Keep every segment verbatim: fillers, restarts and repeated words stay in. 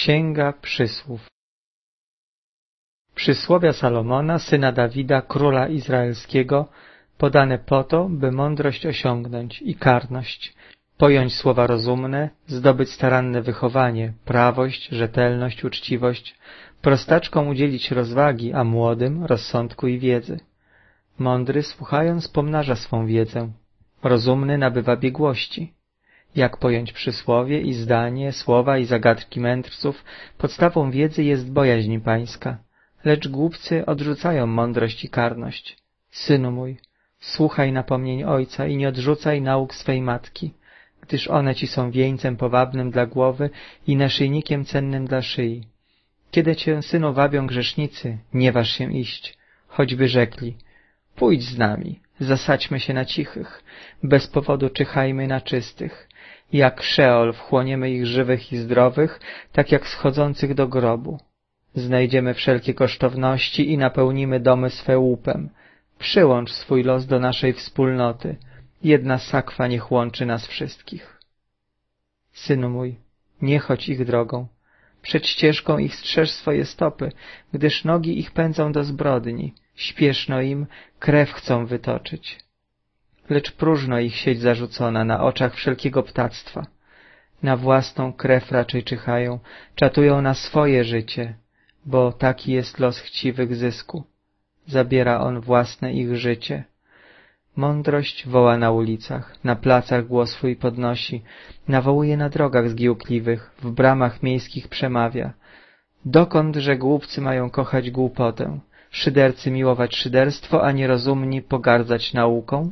Księga Przysłów. Przysłowia Salomona, syna Dawida, króla izraelskiego, podane po to, by mądrość osiągnąć i karność, pojąć słowa rozumne, zdobyć staranne wychowanie, prawość, rzetelność, uczciwość, prostaczkom udzielić rozwagi, a młodym rozsądku i wiedzy. Mądry, słuchając, pomnaża swą wiedzę, rozumny nabywa biegłości. Jak pojąć przysłowie i zdanie, słowa i zagadki mędrców, podstawą wiedzy jest bojaźń pańska, lecz głupcy odrzucają mądrość i karność. Synu mój, słuchaj napomnień ojca i nie odrzucaj nauk swej matki, gdyż one ci są wieńcem powabnym dla głowy i naszyjnikiem cennym dla szyi. Kiedy cię, synu, wabią grzesznicy, nie waż się iść, choćby rzekli: pójdź z nami, zasadźmy się na cichych, bez powodu czyhajmy na czystych. Jak Szeol wchłoniemy ich żywych i zdrowych, tak jak schodzących do grobu. Znajdziemy wszelkie kosztowności i napełnimy domy swe łupem. Przyłącz swój los do naszej wspólnoty. Jedna sakwa niech łączy nas wszystkich. Synu mój, nie chodź ich drogą. Przed ścieżką ich strzeż swoje stopy, gdyż nogi ich pędzą do zbrodni. Śpieszno im, krew chcą wytoczyć. Lecz próżno ich sieć zarzucona na oczach wszelkiego ptactwa. Na własną krew raczej czyhają, czatują na swoje życie, bo taki jest los chciwych zysku. Zabiera on własne ich życie. Mądrość woła na ulicach, na placach głos swój podnosi, nawołuje na drogach zgiełkliwych, w bramach miejskich przemawia. Dokądże głupcy mają kochać głupotę, szydercy miłować szyderstwo, a nierozumni pogardzać nauką?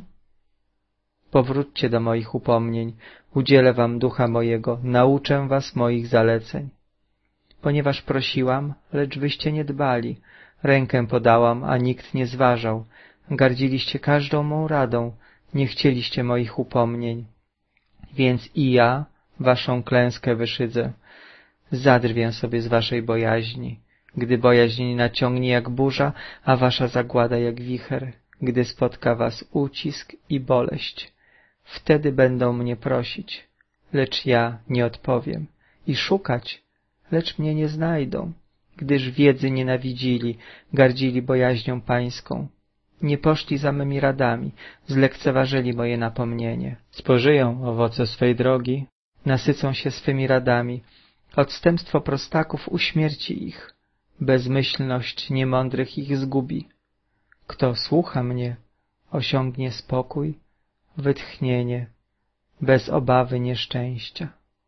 Powróćcie do moich upomnień, udzielę wam ducha mojego, nauczę was moich zaleceń. Ponieważ prosiłam, lecz wyście nie dbali, rękę podałam, a nikt nie zważał, gardziliście każdą mą radą, nie chcieliście moich upomnień. Więc i ja waszą klęskę wyszydzę, zadrwię sobie z waszej bojaźni, gdy bojaźń naciągnie jak burza, a wasza zagłada jak wicher, gdy spotka was ucisk i boleść. Wtedy będą mnie prosić, lecz ja nie odpowiem, i szukać, lecz mnie nie znajdą, gdyż wiedzy nienawidzili, gardzili bojaźnią pańską. Nie poszli za mymi radami, zlekceważyli moje napomnienie. Spożyją owoce swej drogi, nasycą się swymi radami, odstępstwo prostaków uśmierci ich, bezmyślność niemądrych ich zgubi. Kto słucha mnie, osiągnie spokój, wytchnienie, bez obawy nieszczęścia.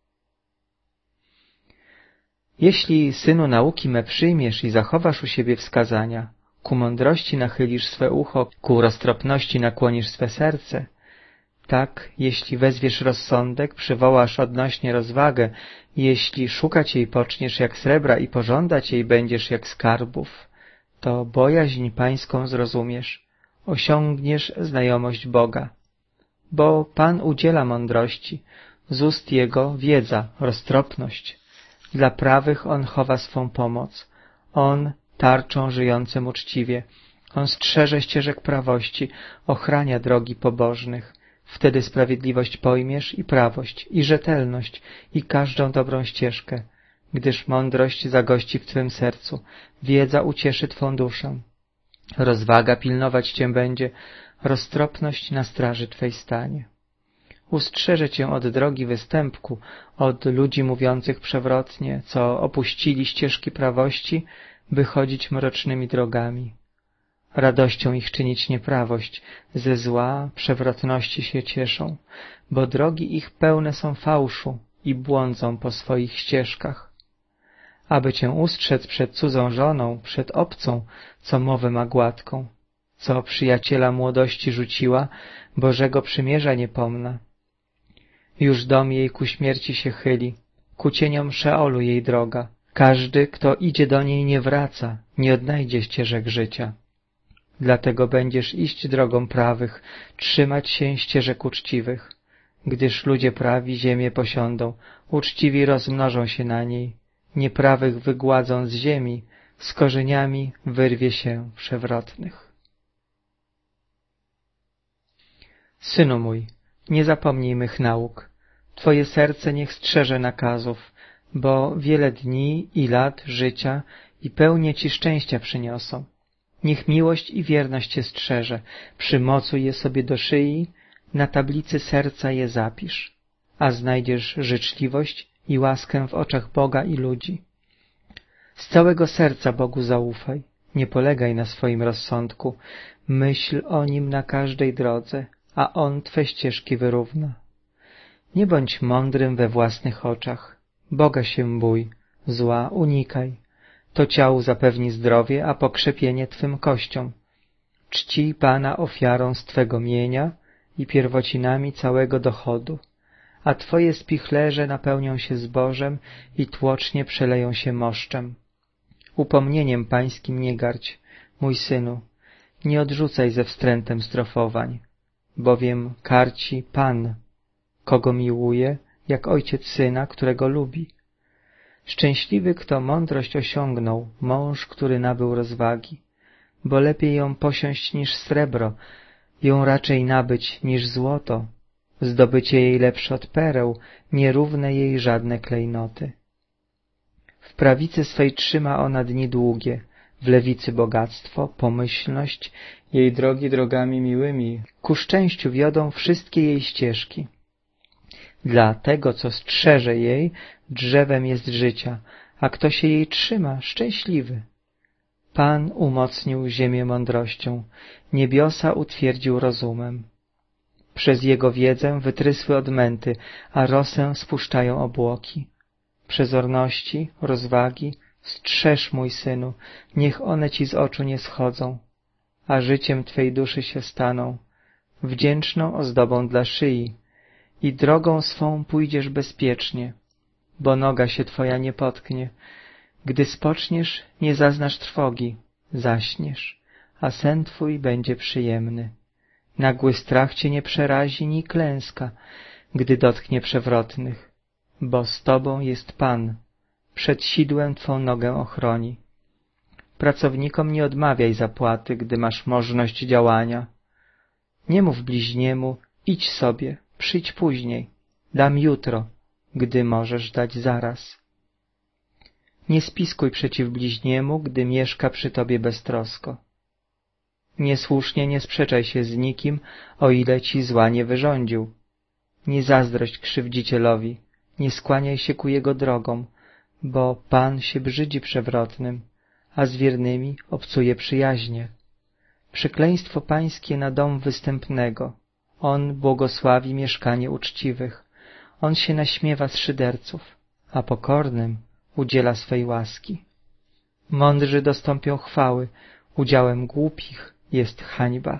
Jeśli, synu, nauki me przyjmiesz i zachowasz u siebie wskazania, ku mądrości nachylisz swe ucho, ku roztropności nakłonisz swe serce, tak, jeśli wezwiesz rozsądek, przywołasz odnośnie rozwagę, jeśli szukać jej poczniesz jak srebra i pożądać jej będziesz jak skarbów, to bojaźń pańską zrozumiesz, osiągniesz znajomość Boga. Bo Pan udziela mądrości, z ust Jego wiedza, roztropność. Dla prawych On chowa swą pomoc. On tarczą żyjącym uczciwie. On strzeże ścieżek prawości, ochrania drogi pobożnych. Wtedy sprawiedliwość pojmiesz i prawość, i rzetelność, i każdą dobrą ścieżkę, gdyż mądrość zagości w Twym sercu, wiedza ucieszy Twą duszę. Rozwaga pilnować Cię będzie, roztropność na straży Twej stanie. Ustrzeże Cię od drogi występku, od ludzi mówiących przewrotnie, co opuścili ścieżki prawości, by chodzić mrocznymi drogami. Radością ich czynić nieprawość, ze zła, przewrotności się cieszą, bo drogi ich pełne są fałszu i błądzą po swoich ścieżkach. Aby Cię ustrzec przed cudzą żoną, przed obcą, co mowę ma gładką, co przyjaciela młodości rzuciła, Bożego przymierza nie pomna. Już dom jej ku śmierci się chyli, ku cieniom Szeolu jej droga. Każdy, kto idzie do niej, nie wraca, nie odnajdzie ścieżek życia. Dlatego będziesz iść drogą prawych, trzymać się ścieżek uczciwych, gdyż ludzie prawi ziemię posiądą, uczciwi rozmnożą się na niej, nieprawych wygładzą z ziemi, z korzeniami wyrwie się przewrotnych. Synu mój, nie zapomnij mych nauk, Twoje serce niech strzeże nakazów, bo wiele dni i lat życia i pełnię Ci szczęścia przyniosą. Niech miłość i wierność Cię strzeże, przymocuj je sobie do szyi, na tablicy serca je zapisz, a znajdziesz życzliwość i łaskę w oczach Boga i ludzi. Z całego serca Bogu zaufaj, nie polegaj na swoim rozsądku, myśl o Nim na każdej drodze, a On Twe ścieżki wyrówna. Nie bądź mądrym we własnych oczach, Boga się bój, zła unikaj. To ciału zapewni zdrowie, a pokrzepienie Twym kościom. Czcij Pana ofiarą z Twego mienia i pierwocinami całego dochodu, a Twoje spichlerze napełnią się zbożem i tłocznie przeleją się moszczem. Upomnieniem Pańskim nie gardź, mój synu, nie odrzucaj ze wstrętem zdrofowań, bowiem karci Pan, kogo miłuje, jak ojciec syna, którego lubi. Szczęśliwy, kto mądrość osiągnął, mąż, który nabył rozwagi, bo lepiej ją posiąść niż srebro, ją raczej nabyć niż złoto, zdobycie jej lepsze od pereł, nierówne jej żadne klejnoty. W prawicy swej trzyma ona dni długie, w lewicy bogactwo, pomyślność, jej drogi drogami miłymi, ku szczęściu wiodą wszystkie jej ścieżki. Dla tego, co strzeże jej, drzewem jest życia, a kto się jej trzyma, szczęśliwy. Pan umocnił ziemię mądrością, niebiosa utwierdził rozumem. Przez jego wiedzę wytrysły odmęty, a rosę spuszczają obłoki. Przezorności, rozwagi, strzeż, mój synu, niech one ci z oczu nie schodzą, a życiem twej duszy się staną, wdzięczną ozdobą dla szyi, i drogą swą pójdziesz bezpiecznie, bo noga się twoja nie potknie. Gdy spoczniesz, nie zaznasz trwogi, zaśniesz, a sen twój będzie przyjemny. Nagły strach cię nie przerazi, ni klęska, gdy dotknie przewrotnych, bo z tobą jest Pan, przed sidłem twą nogę ochroni. Pracownikom nie odmawiaj zapłaty, gdy masz możność działania. Nie mów bliźniemu, idź sobie, przyjdź później, dam jutro, gdy możesz dać zaraz. Nie spiskuj przeciw bliźniemu, gdy mieszka przy tobie beztrosko. Niesłusznie nie sprzeczaj się z nikim, o ile ci zła nie wyrządził. Nie zazdrość krzywdzicielowi, nie skłaniaj się ku jego drogom, bo Pan się brzydzi przewrotnym, a z wiernymi obcuje przyjaźnie. Przekleństwo Pańskie na dom występnego, On błogosławi mieszkanie uczciwych. On się naśmiewa z szyderców, a pokornym udziela swej łaski. Mądrzy dostąpią chwały, udziałem głupich jest hańba.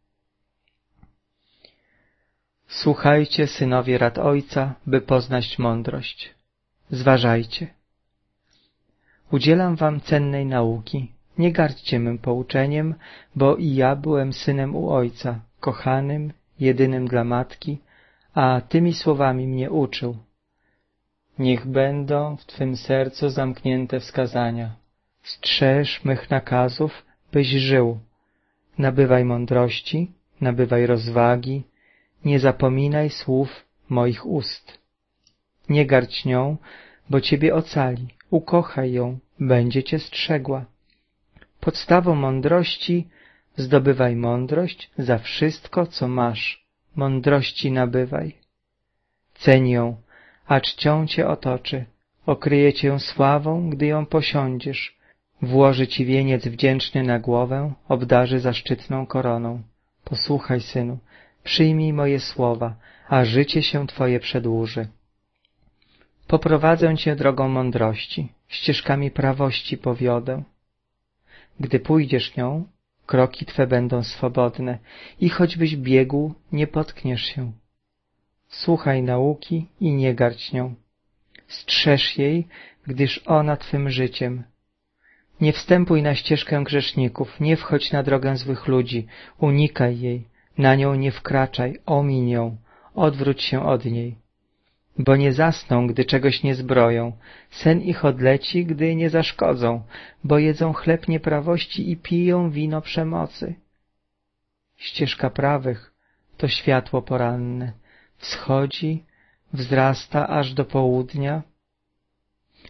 Słuchajcie, synowie, rad Ojca, by poznać mądrość. Zważajcie. Udzielam wam cennej nauki. Nie gardźcie mym pouczeniem, bo i ja byłem synem u Ojca, kochanym, jedynym dla matki, a tymi słowami mnie uczył. Niech będą w twym sercu zamknięte wskazania. Strzeż mych nakazów, byś żył. Nabywaj mądrości, nabywaj rozwagi, nie zapominaj słów moich ust. Nie gardź nią, bo ciebie ocali, ukochaj ją, będzie cię strzegła. Podstawą mądrości zdobywaj mądrość za wszystko, co masz, mądrości nabywaj. Ceń ją, a czcią cię otoczy, okryje cię sławą, gdy ją posiądziesz, włoży ci wieniec wdzięczny na głowę, obdarzy zaszczytną koroną. Posłuchaj, synu, przyjmij moje słowa, a życie się twoje przedłuży. Poprowadzę cię drogą mądrości, ścieżkami prawości powiodę. Gdy pójdziesz nią, kroki twe będą swobodne i choćbyś biegł, nie potkniesz się. Słuchaj nauki i nie gardź nią. Strzeż jej, gdyż ona twym życiem. Nie wstępuj na ścieżkę grzeszników, nie wchodź na drogę złych ludzi, unikaj jej, na nią nie wkraczaj, omiń ją, odwróć się od niej. Bo nie zasną, gdy czegoś nie zbroją, sen ich odleci, gdy nie zaszkodzą, bo jedzą chleb nieprawości i piją wino przemocy. Ścieżka prawych to światło poranne, wschodzi, wzrasta aż do południa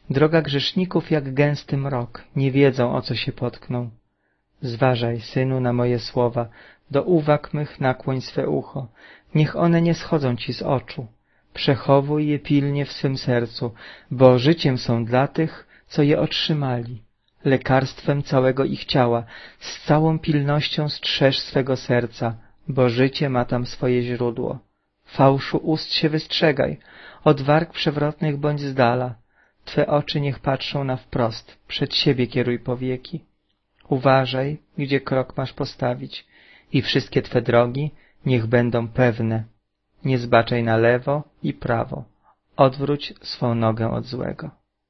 Droga grzeszników jak gęsty mrok, nie wiedzą, o co się potkną. Zważaj, synu, na moje słowa, do uwag mych nakłoń swe ucho, niech one nie schodzą ci z oczu. Przechowuj je pilnie w swym sercu, bo życiem są dla tych, co je otrzymali, lekarstwem całego ich ciała, z całą pilnością strzeż swego serca, bo życie ma tam swoje źródło. Fałszu ust się wystrzegaj, od warg przewrotnych bądź z dala. Twe oczy niech patrzą na wprost, przed siebie kieruj powieki. Uważaj, gdzie krok masz postawić i wszystkie twe drogi niech będą pewne. Nie zbaczaj na lewo i prawo, odwróć swą nogę od złego.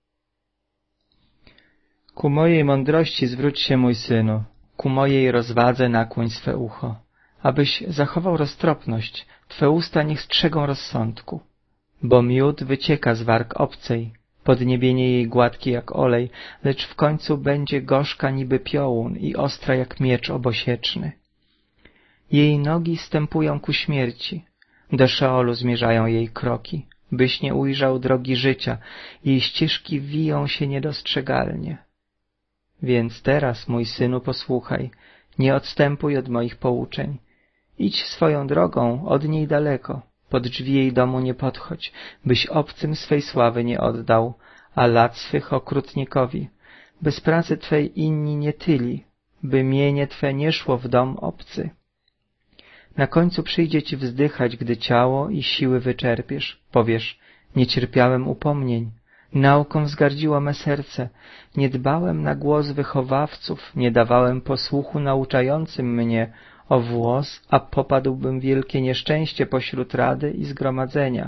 Ku mojej mądrości zwróć się, mój synu, ku mojej rozwadze nakłoń swe ucho, abyś zachował roztropność, twe usta niech strzegą rozsądku. Bo miód wycieka z warg obcej, podniebienie jej gładkie jak olej, lecz w końcu będzie gorzka niby piołun i ostra jak miecz obosieczny. Jej nogi stępują ku śmierci, do Szeolu zmierzają jej kroki, byś nie ujrzał drogi życia, jej ścieżki wiją się niedostrzegalnie. Więc teraz, mój synu, posłuchaj, nie odstępuj od moich pouczeń. Idź swoją drogą, od niej daleko, pod drzwi jej domu nie podchodź, byś obcym swej sławy nie oddał, a lat swych okrutnikowi. Bez pracy twej inni nie tyli, by mienie twe nie szło w dom obcy. Na końcu przyjdzie ci wzdychać, gdy ciało i siły wyczerpiesz. Powiesz, nie cierpiałem upomnień, nauką wzgardziło me serce, nie dbałem na głos wychowawców, nie dawałem posłuchu nauczającym mnie o włos, a popadłbym w wielkie nieszczęście pośród rady i zgromadzenia.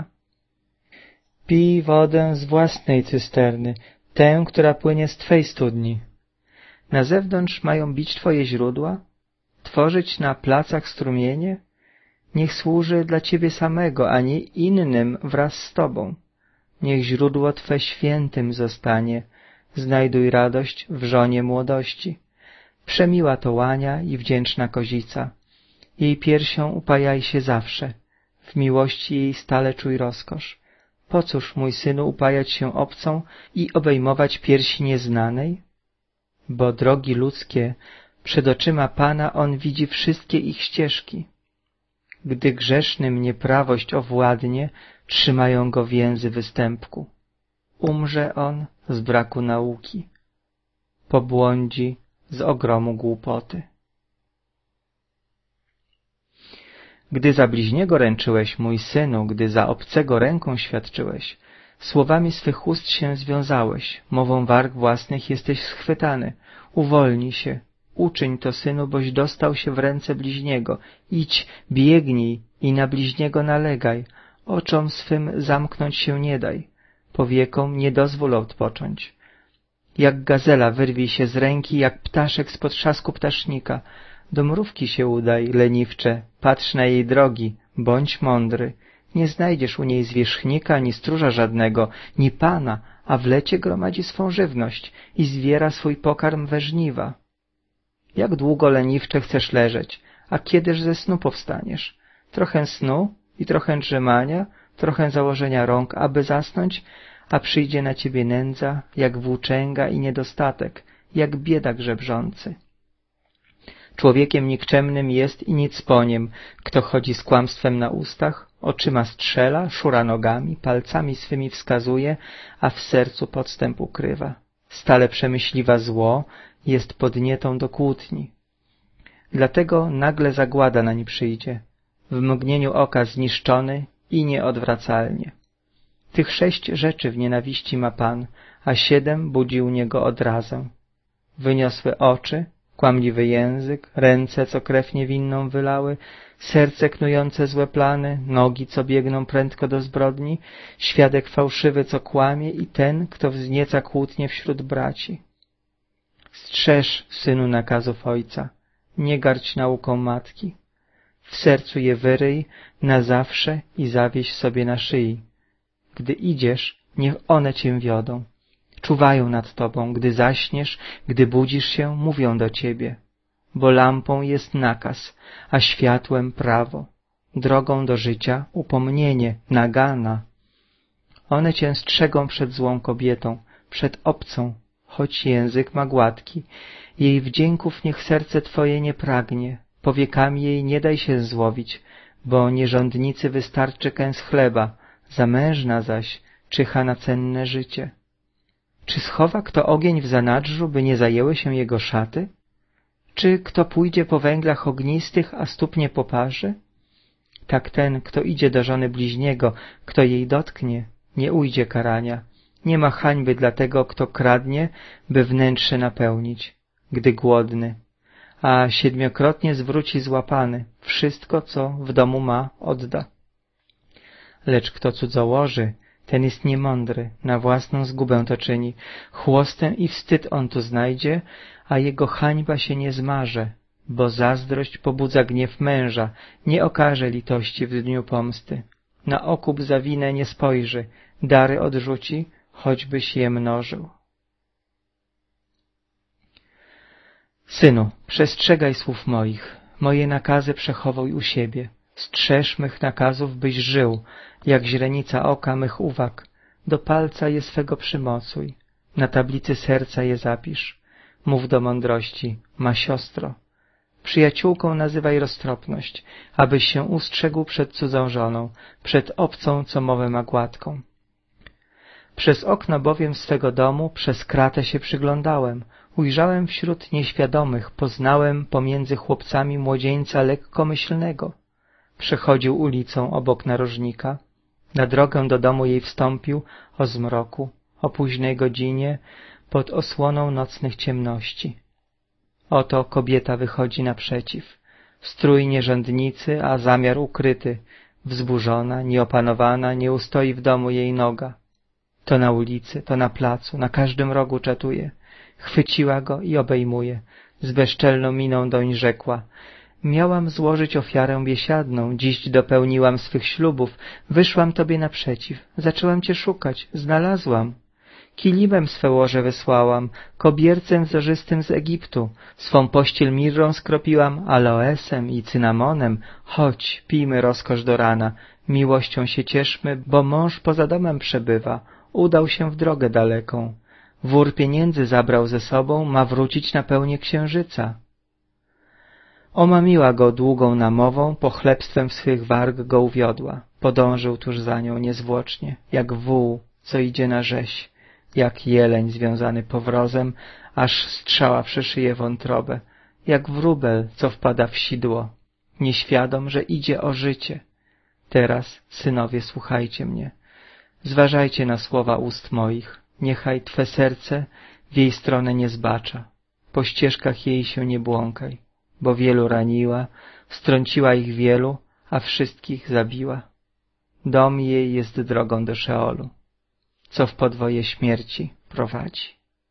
Pij wodę z własnej cysterny, tę, która płynie z twej studni. Na zewnątrz mają bić twoje źródła, tworzyć na placach strumienie? Niech służy dla ciebie samego, a nie innym wraz z tobą. Niech źródło twe świętym zostanie, znajduj radość w żonie młodości. Przemiła to łania i wdzięczna kozica. Jej piersią upajaj się zawsze, w miłości jej stale czuj rozkosz. Po cóż, mój synu, upajać się obcą i obejmować piersi nieznanej? Bo drogi ludzkie, przed oczyma Pana On widzi wszystkie ich ścieżki. Gdy grzesznym nieprawość owładnie, trzymają go więzy występku. Umrze on z braku nauki, pobłądzi z ogromu głupoty. Gdy za bliźniego ręczyłeś, mój synu, gdy za obcego ręką świadczyłeś, słowami swych ust się związałeś, mową warg własnych jesteś schwytany. Uwolnij się, uczyń to, synu, boś dostał się w ręce bliźniego. Idź, biegnij i na bliźniego nalegaj, oczom swym zamknąć się nie daj, powiekom nie dozwól odpocząć. Jak gazela wyrwij się z ręki, jak ptaszek spod trzasku ptasznika. Do mrówki się udaj, leniwcze, patrz na jej drogi, bądź mądry. Nie znajdziesz u niej zwierzchnika, ani stróża żadnego, ni pana, a w lecie gromadzi swą żywność i zwiera swój pokarm we żniwa. Jak długo, leniwcze, chcesz leżeć, a kiedyż ze snu powstaniesz? Trochę snu i trochę drzemania, trochę założenia rąk, aby zasnąć, a przyjdzie na ciebie nędza, jak włóczęga i niedostatek, jak biedak żebrzący. Człowiekiem nikczemnym jest i nic po niem, kto chodzi z kłamstwem na ustach, oczyma strzela, szura nogami, palcami swymi wskazuje, a w sercu podstęp ukrywa. Stale przemyśliwa zło, jest podnietą do kłótni. Dlatego nagle zagłada nań przyjdzie, w mgnieniu oka zniszczony i nieodwracalnie. Tych sześć rzeczy w nienawiści ma Pan, a siedem budzi u Niego odrazę. Wyniosłe oczy, kłamliwy język, ręce, co krew niewinną wylały, serce knujące złe plany, nogi, co biegną prędko do zbrodni, świadek fałszywy, co kłamie i ten, kto wznieca kłótnie wśród braci. Strzeż, synu, nakazów ojca, nie gardź nauką matki. W sercu je wyryj na zawsze i zawieś sobie na szyi. Gdy idziesz, niech one cię wiodą. Czuwają nad tobą, gdy zaśniesz, gdy budzisz się, mówią do ciebie. Bo lampą jest nakaz, a światłem prawo, drogą do życia upomnienie, nagana. One cię strzegą przed złą kobietą, przed obcą, choć język ma gładki. Jej wdzięków niech serce Twoje nie pragnie, powiekami jej nie daj się złowić, bo nierządnicy wystarczy kęs chleba, zamężna zaś czyha na cenne życie. Czy schowa kto ogień w zanadrzu, by nie zajęły się jego szaty? Czy kto pójdzie po węglach ognistych, a stóp nie poparzy? Tak ten, kto idzie do żony bliźniego, kto jej dotknie, nie ujdzie karania. Nie ma hańby dla tego, kto kradnie, by wnętrze napełnić, gdy głodny, a siedmiokrotnie zwróci złapany, wszystko, co w domu ma, odda. Lecz kto cudzołoży, ten jest niemądry, na własną zgubę to czyni. Chłostę i wstyd on tu znajdzie, a jego hańba się nie zmarze, bo zazdrość pobudza gniew męża, nie okaże litości w dniu pomsty. Na okup za winę nie spojrzy, dary odrzuci, choćbyś je mnożył. Synu, przestrzegaj słów moich, moje nakazy przechowuj u siebie. Strzeż mych nakazów, byś żył, jak źrenica oka mych uwag. Do palca je swego przymocuj, na tablicy serca je zapisz. Mów do mądrości, ma siostro. Przyjaciółką nazywaj roztropność, abyś się ustrzegł przed cudzą żoną, przed obcą, co mowę ma gładką. Przez okno bowiem swego domu, przez kratę się przyglądałem, ujrzałem wśród nieświadomych, poznałem pomiędzy chłopcami młodzieńca lekkomyślnego. Przechodził ulicą obok narożnika, na drogę do domu jej wstąpił o zmroku, o późnej godzinie, pod osłoną nocnych ciemności. Oto kobieta wychodzi naprzeciw, strój nierządnicy, a zamiar ukryty, wzburzona, nieopanowana, nie ustoi w domu jej noga. To na ulicy, to na placu, na każdym rogu czatuje. Chwyciła go i obejmuje, z bezczelną miną doń rzekła: miałam złożyć ofiarę biesiadną, dziś dopełniłam swych ślubów, wyszłam tobie naprzeciw, zaczęłam cię szukać, znalazłam. Kilimem swe łoże wysłałam, kobiercem wzorzystym z Egiptu, swą pościel mirrą skropiłam, aloesem i cynamonem. Chodź, pijmy rozkosz do rana, miłością się cieszmy, bo mąż poza domem przebywa, udał się w drogę daleką. Wór pieniędzy zabrał ze sobą, ma wrócić na pełnię księżyca. Omamiła go długą namową, pochlebstwem swych warg go uwiodła. Podążył tuż za nią niezwłocznie, jak wół, co idzie na rzeź, jak jeleń związany powrozem, aż strzała przeszyje wątrobę, jak wróbel, co wpada w sidło, nieświadom, że idzie o życie. Teraz, synowie, słuchajcie mnie. Zważajcie na słowa ust moich. Niechaj twe serce w jej stronę nie zbacza. Po ścieżkach jej się nie błąkaj, bo wielu raniła, strąciła ich wielu, a wszystkich zabiła. Dom jej jest drogą do Szeolu, co w podwoje śmierci prowadzi.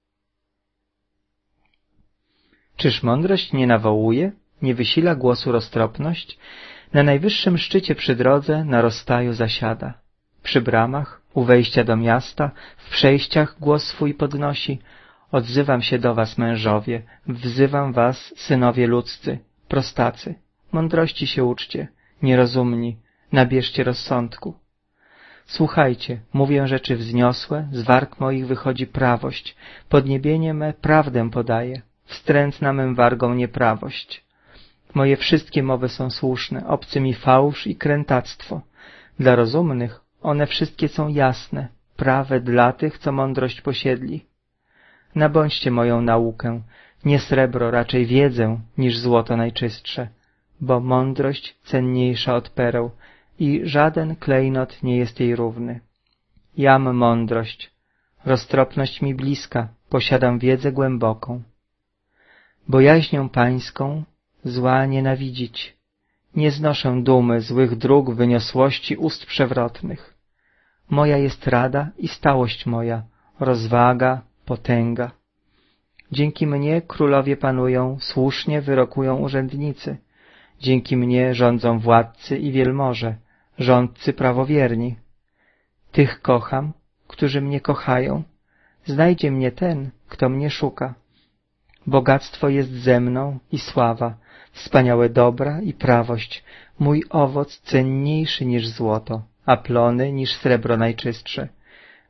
Czyż mądrość nie nawołuje, nie wysila głosu roztropność? Na najwyższym szczycie przy drodze na rozstaju zasiada. Przy bramach, u wejścia do miasta, w przejściach głos swój podnosi. Odzywam się do was, mężowie, wzywam was, synowie ludzcy, prostacy. Mądrości się uczcie, nierozumni, nabierzcie rozsądku. Słuchajcie, mówię rzeczy wzniosłe, z warg moich wychodzi prawość, podniebienie me prawdę podaje, wstrętna mym wargom nieprawość. Moje wszystkie mowy są słuszne, obcy mi fałsz i krętactwo. Dla rozumnych one wszystkie są jasne, prawe dla tych, co mądrość posiedli. Nabądźcie moją naukę, nie srebro, raczej wiedzę, niż złoto najczystsze, bo mądrość cenniejsza od pereł i żaden klejnot nie jest jej równy. Jam mądrość, roztropność mi bliska, posiadam wiedzę głęboką. Bojaźnią pańską zła nienawidzić, nie znoszę dumy, złych dróg, wyniosłości ust przewrotnych. Moja jest rada i stałość moja, rozwaga, potęga. Dzięki mnie królowie panują, słusznie wyrokują urzędnicy. Dzięki mnie rządzą władcy i wielmoże, rządcy prawowierni. Tych kocham, którzy mnie kochają. Znajdzie mnie ten, kto mnie szuka. Bogactwo jest ze mną i sława, wspaniałe dobra i prawość. Mój owoc cenniejszy niż złoto, a plony niż srebro najczystsze.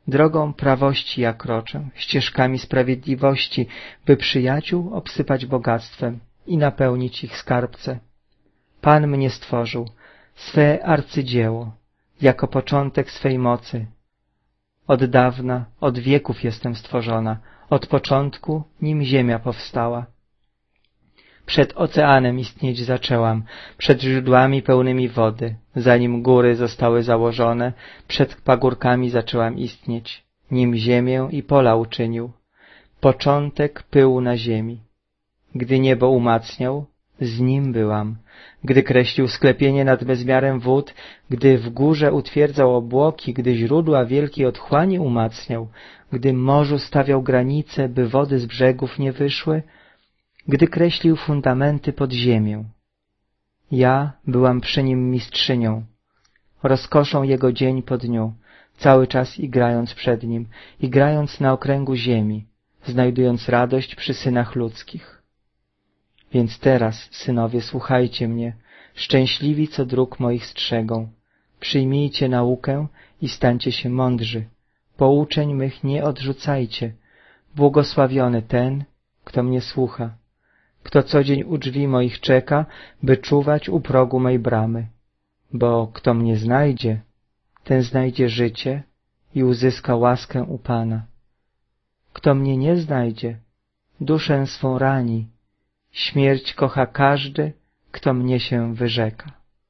Drogą prawości ja kroczę, ścieżkami sprawiedliwości, by przyjaciół obsypać bogactwem i napełnić ich skarbce. Pan mnie stworzył, swe arcydzieło, jako początek swej mocy. Od dawna, od wieków jestem stworzona, od początku, nim ziemia powstała. Przed oceanem istnieć zaczęłam, przed źródłami pełnymi wody, zanim góry zostały założone, przed pagórkami zaczęłam istnieć, nim ziemię i pola uczynił. Początek pyłu na ziemi. Gdy niebo umacniał, z nim byłam. Gdy kreślił sklepienie nad bezmiarem wód, gdy w górze utwierdzał obłoki, gdy źródła wielkiej otchłani umacniał, gdy morzu stawiał granice, by wody z brzegów nie wyszły, gdy kreślił fundamenty pod ziemię. Ja byłam przy nim mistrzynią, rozkoszą jego dzień po dniu, cały czas igrając przed nim, igrając na okręgu ziemi, znajdując radość przy synach ludzkich. Więc teraz, synowie, słuchajcie mnie, szczęśliwi, co dróg moich strzegą. Przyjmijcie naukę i stańcie się mądrzy. Pouczeń mych nie odrzucajcie. Błogosławiony ten, kto mnie słucha, kto co dzień u drzwi moich czeka, by czuwać u progu mej bramy. Bo kto mnie znajdzie, ten znajdzie życie i uzyska łaskę u Pana. Kto mnie nie znajdzie, duszę swą rani. Śmierć kocha każdy, kto mnie się wyrzeka.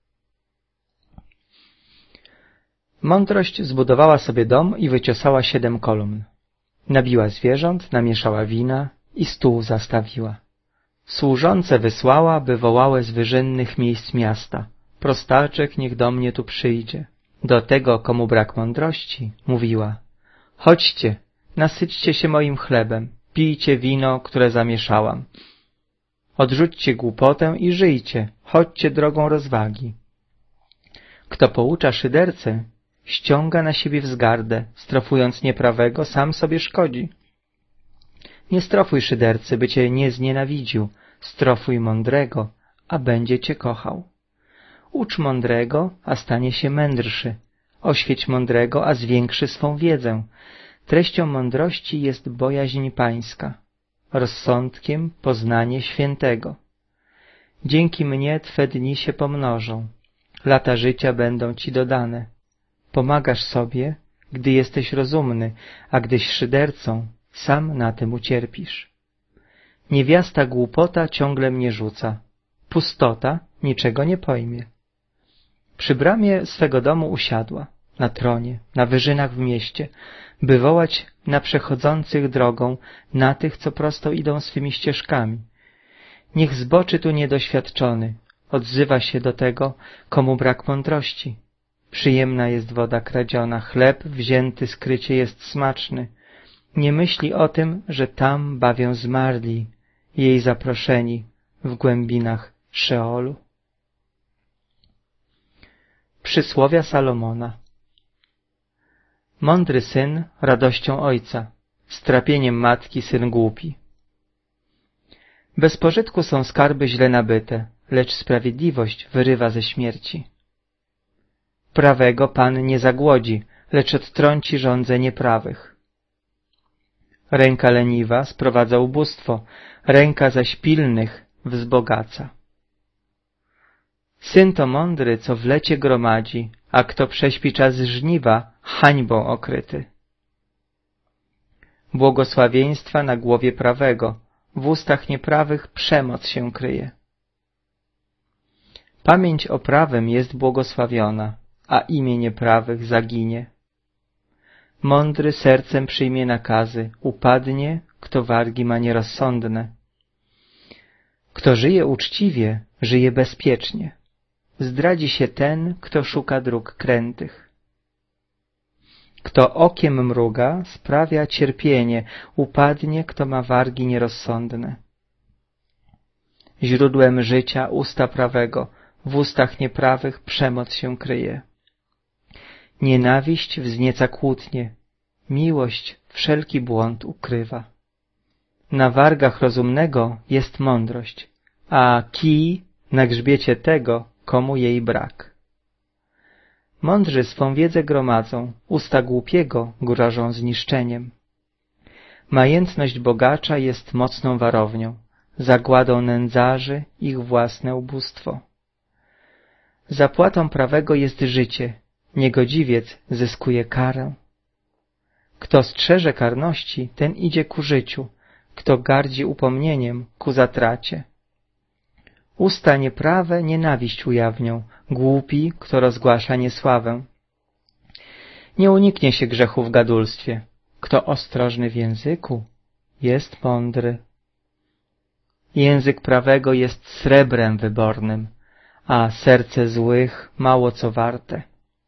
Mądrość zbudowała sobie dom i wyciosała siedem kolumn. Nabiła zwierząt, namieszała wina i stół zastawiła. Służące wysłała, by wołały z wyżynnych miejsc miasta. Prostaczek niech do mnie tu przyjdzie. Do tego, komu brak mądrości, mówiła: chodźcie, nasyćcie się moim chlebem, pijcie wino, które zamieszałam. Odrzućcie głupotę i żyjcie, chodźcie drogą rozwagi. Kto poucza szydercę, ściąga na siebie wzgardę, strofując nieprawego, sam sobie szkodzi. Nie strofuj szydercy, by cię nie znienawidził, strofuj mądrego, a będzie cię kochał. Ucz mądrego, a stanie się mędrszy. Oświeć mądrego, a zwiększy swą wiedzę. Treścią mądrości jest bojaźń pańska, rozsądkiem poznanie świętego. Dzięki mnie twe dni się pomnożą, lata życia będą ci dodane. Pomagasz sobie, gdy jesteś rozumny, a gdyś szydercą, sam na tym ucierpisz. Niewiasta głupota ciągle mnie rzuca, pustota niczego nie pojmie. Przy bramie swego domu usiadła, na tronie, na wyżynach w mieście, by wołać na przechodzących drogą, na tych, co prosto idą swymi ścieżkami. Niech zboczy tu niedoświadczony, odzywa się do tego, komu brak mądrości. Przyjemna jest woda kradziona, chleb wzięty skrycie jest smaczny. Nie myśli o tym, że tam bawią zmarli, jej zaproszeni w głębinach Szeolu. Przysłowia Salomona. Mądry syn radością ojca, strapieniem matki syn głupi. Bez pożytku są skarby źle nabyte, lecz sprawiedliwość wyrywa ze śmierci. Prawego Pan nie zagłodzi, lecz odtrąci rządzenie prawych. Ręka leniwa sprowadza ubóstwo, ręka zaś pilnych wzbogaca. Syn to mądry, co w lecie gromadzi, a kto prześpi czas żniwa, hańbą okryty. Błogosławieństwa na głowie prawego, w ustach nieprawych przemoc się kryje. Pamięć o prawym jest błogosławiona, a imię nieprawych zaginie. Mądry sercem przyjmie nakazy, upadnie, kto wargi ma nierozsądne. Kto żyje uczciwie, żyje bezpiecznie. Zdradzi się ten, kto szuka dróg krętych. Kto okiem mruga, sprawia cierpienie, upadnie, kto ma wargi nierozsądne. Źródłem życia usta prawego, w ustach nieprawych przemoc się kryje. Nienawiść wznieca kłótnie, miłość wszelki błąd ukrywa. Na wargach rozumnego jest mądrość, a kij na grzbiecie tego, komu jej brak. Mądrzy swą wiedzę gromadzą, usta głupiego grożą zniszczeniem. Majętność bogacza jest mocną warownią, zagładą nędzarzy ich własne ubóstwo. Zapłatą prawego jest życie, niegodziwiec zyskuje karę. Kto strzeże karności, ten idzie ku życiu, kto gardzi upomnieniem, ku zatracie. Usta nieprawe nienawiść ujawnią, głupi, kto rozgłasza niesławę. Nie uniknie się grzechu w gadulstwie. Kto ostrożny w języku, jest mądry. Język prawego jest srebrem wybornym, a serce złych mało co warte.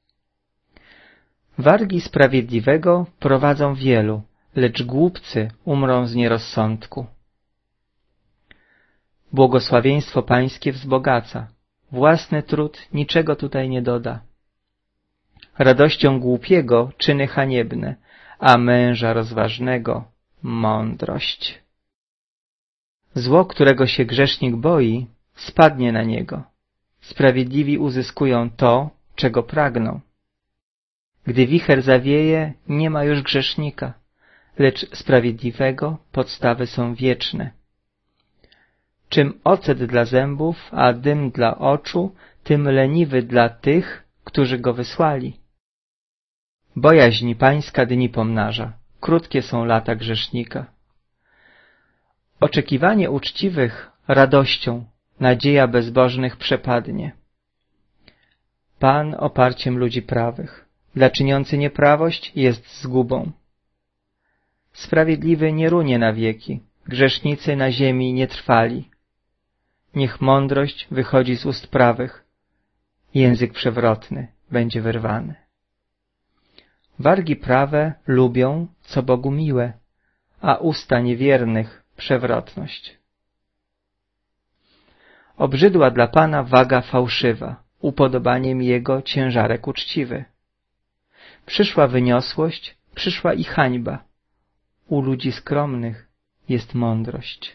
Wargi sprawiedliwego prowadzą wielu, lecz głupcy umrą z nierozsądku. Błogosławieństwo Pańskie wzbogaca, własny trud niczego tutaj nie doda. Radością głupiego czyny haniebne, a męża rozważnego mądrość. Zło, którego się grzesznik boi, spadnie na niego. Sprawiedliwi uzyskują to, czego pragną. Gdy wicher zawieje, nie ma już grzesznika, lecz sprawiedliwego podstawy są wieczne. Czym ocet dla zębów, a dym dla oczu, tym leniwy dla tych, którzy go wysłali. Bojaźń Pańska dni pomnaża, krótkie są lata grzesznika. Oczekiwanie uczciwych radością, nadzieja bezbożnych przepadnie. Pan oparciem ludzi prawych, dla czyniący nieprawość jest zgubą. Sprawiedliwy nie runie na wieki, grzesznicy na ziemi nie trwali. Niech mądrość wychodzi z ust prawych, język przewrotny będzie wyrwany. Wargi prawe lubią, co Bogu miłe, a usta niewiernych przewrotność. Obrzydła dla Pana waga fałszywa, upodobaniem Jego ciężarek uczciwy. Przyszła wyniosłość, przyszła i hańba. U ludzi skromnych jest mądrość.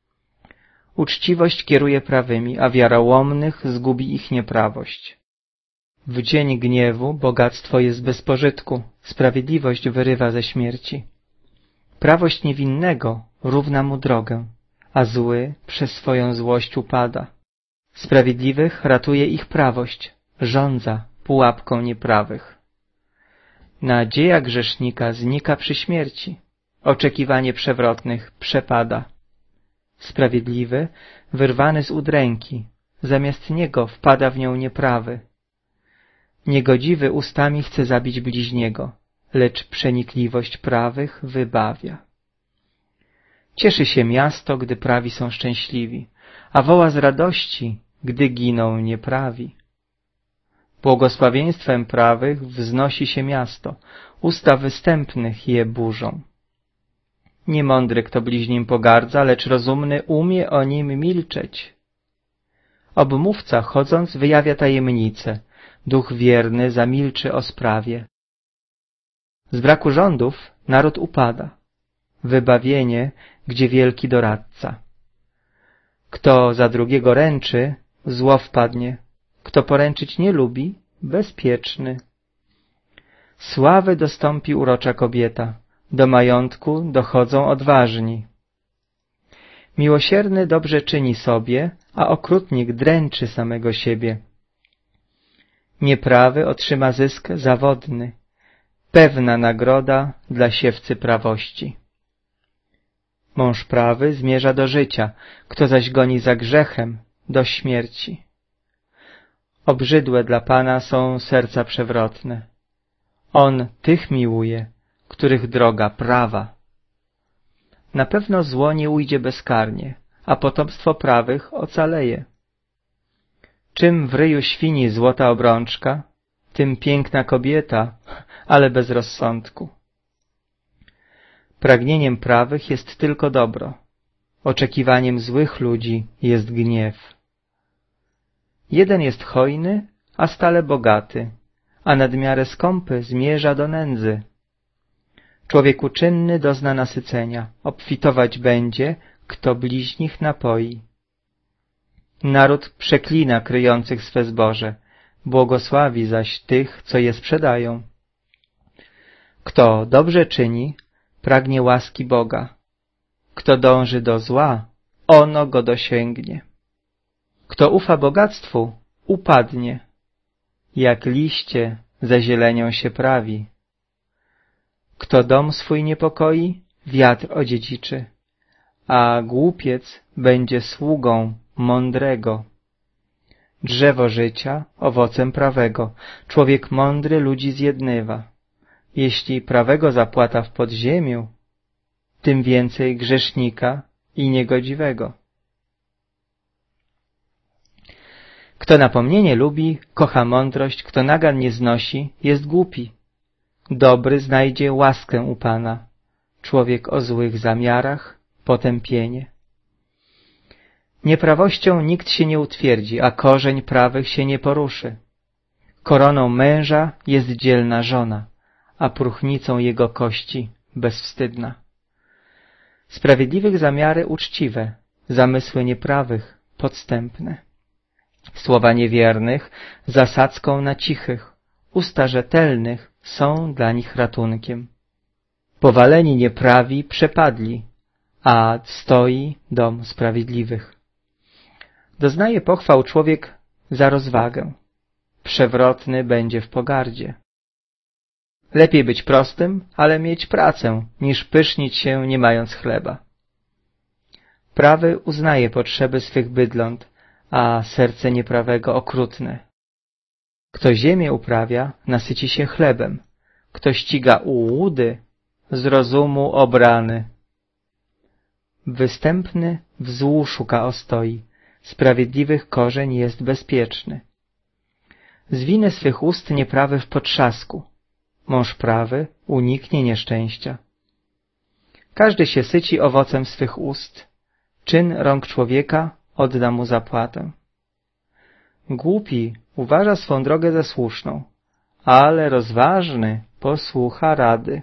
Uczciwość kieruje prawymi, a wiarołomnych zgubi ich nieprawość. W dzień gniewu bogactwo jest bez pożytku, sprawiedliwość wyrywa ze śmierci. Prawość niewinnego równa mu drogę, a zły przez swoją złość upada. Sprawiedliwych ratuje ich prawość, żądza pułapką nieprawych. Nadzieja grzesznika znika przy śmierci, oczekiwanie przewrotnych przepada. Sprawiedliwy, wyrwany z udręki, zamiast niego wpada w nią nieprawy. Niegodziwy ustami chce zabić bliźniego, lecz przenikliwość prawych wybawia. Cieszy się miasto, gdy prawi są szczęśliwi, a woła z radości, gdy giną nieprawi. Błogosławieństwem prawych wznosi się miasto, usta występnych je burzą. Niemądry, kto bliźnim pogardza, lecz rozumny umie o nim milczeć. Obmówca, chodząc, wyjawia tajemnicę, duch wierny zamilczy o sprawie. Z braku rządów naród upada, wybawienie, gdzie wielki doradca. Kto za drugiego ręczy, zło wpadnie, kto poręczyć nie lubi, bezpieczny. Sławy dostąpi urocza kobieta, do majątku dochodzą odważni. Miłosierny dobrze czyni sobie, a okrutnik dręczy samego siebie. Nieprawy otrzyma zysk zawodny, pewna nagroda dla siewcy prawości. Mąż prawy zmierza do życia, kto zaś goni za grzechem, do śmierci. Obrzydłe dla Pana są serca przewrotne. On tych miłuje, których droga prawa. Na pewno zło nie ujdzie bezkarnie, a potomstwo prawych ocaleje. Czym w ryju świni złota obrączka, tym piękna kobieta, ale bez rozsądku. Pragnieniem prawych jest tylko dobro, oczekiwaniem złych ludzi jest gniew. Jeden jest hojny, a stale bogaty, a nadmiarę skąpy zmierza do nędzy. Człowiek uczynny dozna nasycenia, obfitować będzie, kto bliźnich napoi. Naród przeklina kryjących swe zboże, błogosławi zaś tych, co je sprzedają. Kto dobrze czyni, pragnie łaski Boga. Kto dąży do zła, ono go dosięgnie. Kto ufa bogactwu, upadnie. Jak liście zazielenią się prawi. Kto dom swój niepokoi, wiatr odziedziczy, a głupiec będzie sługą mądrego. Drzewo życia owocem prawego, człowiek mądry ludzi zjednywa. Jeśli prawego zapłata w podziemiu, tym więcej grzesznika i niegodziwego. Kto napomnienie lubi, kocha mądrość, kto nagan nie znosi, jest głupi. Dobry znajdzie łaskę u Pana, człowiek o złych zamiarach potępienie. Nieprawością nikt się nie utwierdzi, a korzeń prawych się nie poruszy. Koroną męża jest dzielna żona, a próchnicą jego kości bezwstydna. Sprawiedliwych zamiary uczciwe, zamysły nieprawych podstępne. Słowa niewiernych zasadzką na cichych, usta rzetelnych są dla nich ratunkiem. Powaleni nieprawi przepadli, a stoi dom sprawiedliwych. Doznaje pochwał człowiek za rozwagę, przewrotny będzie w pogardzie. Lepiej być prostym, ale mieć pracę, niż pysznić się nie mając chleba. Prawy uznaje potrzeby swych bydląt, a serce nieprawego okrutne. Kto ziemię uprawia, nasyci się chlebem. Kto ściga ułudy, z rozumu obrany. Występny w złu szuka ostoi, sprawiedliwych korzeń jest bezpieczny. Z winy swych ust nieprawy w potrzasku, mąż prawy uniknie nieszczęścia. Każdy się syci owocem swych ust, czyn rąk człowieka odda mu zapłatę. Głupi uważa swą drogę za słuszną, ale rozważny posłucha rady.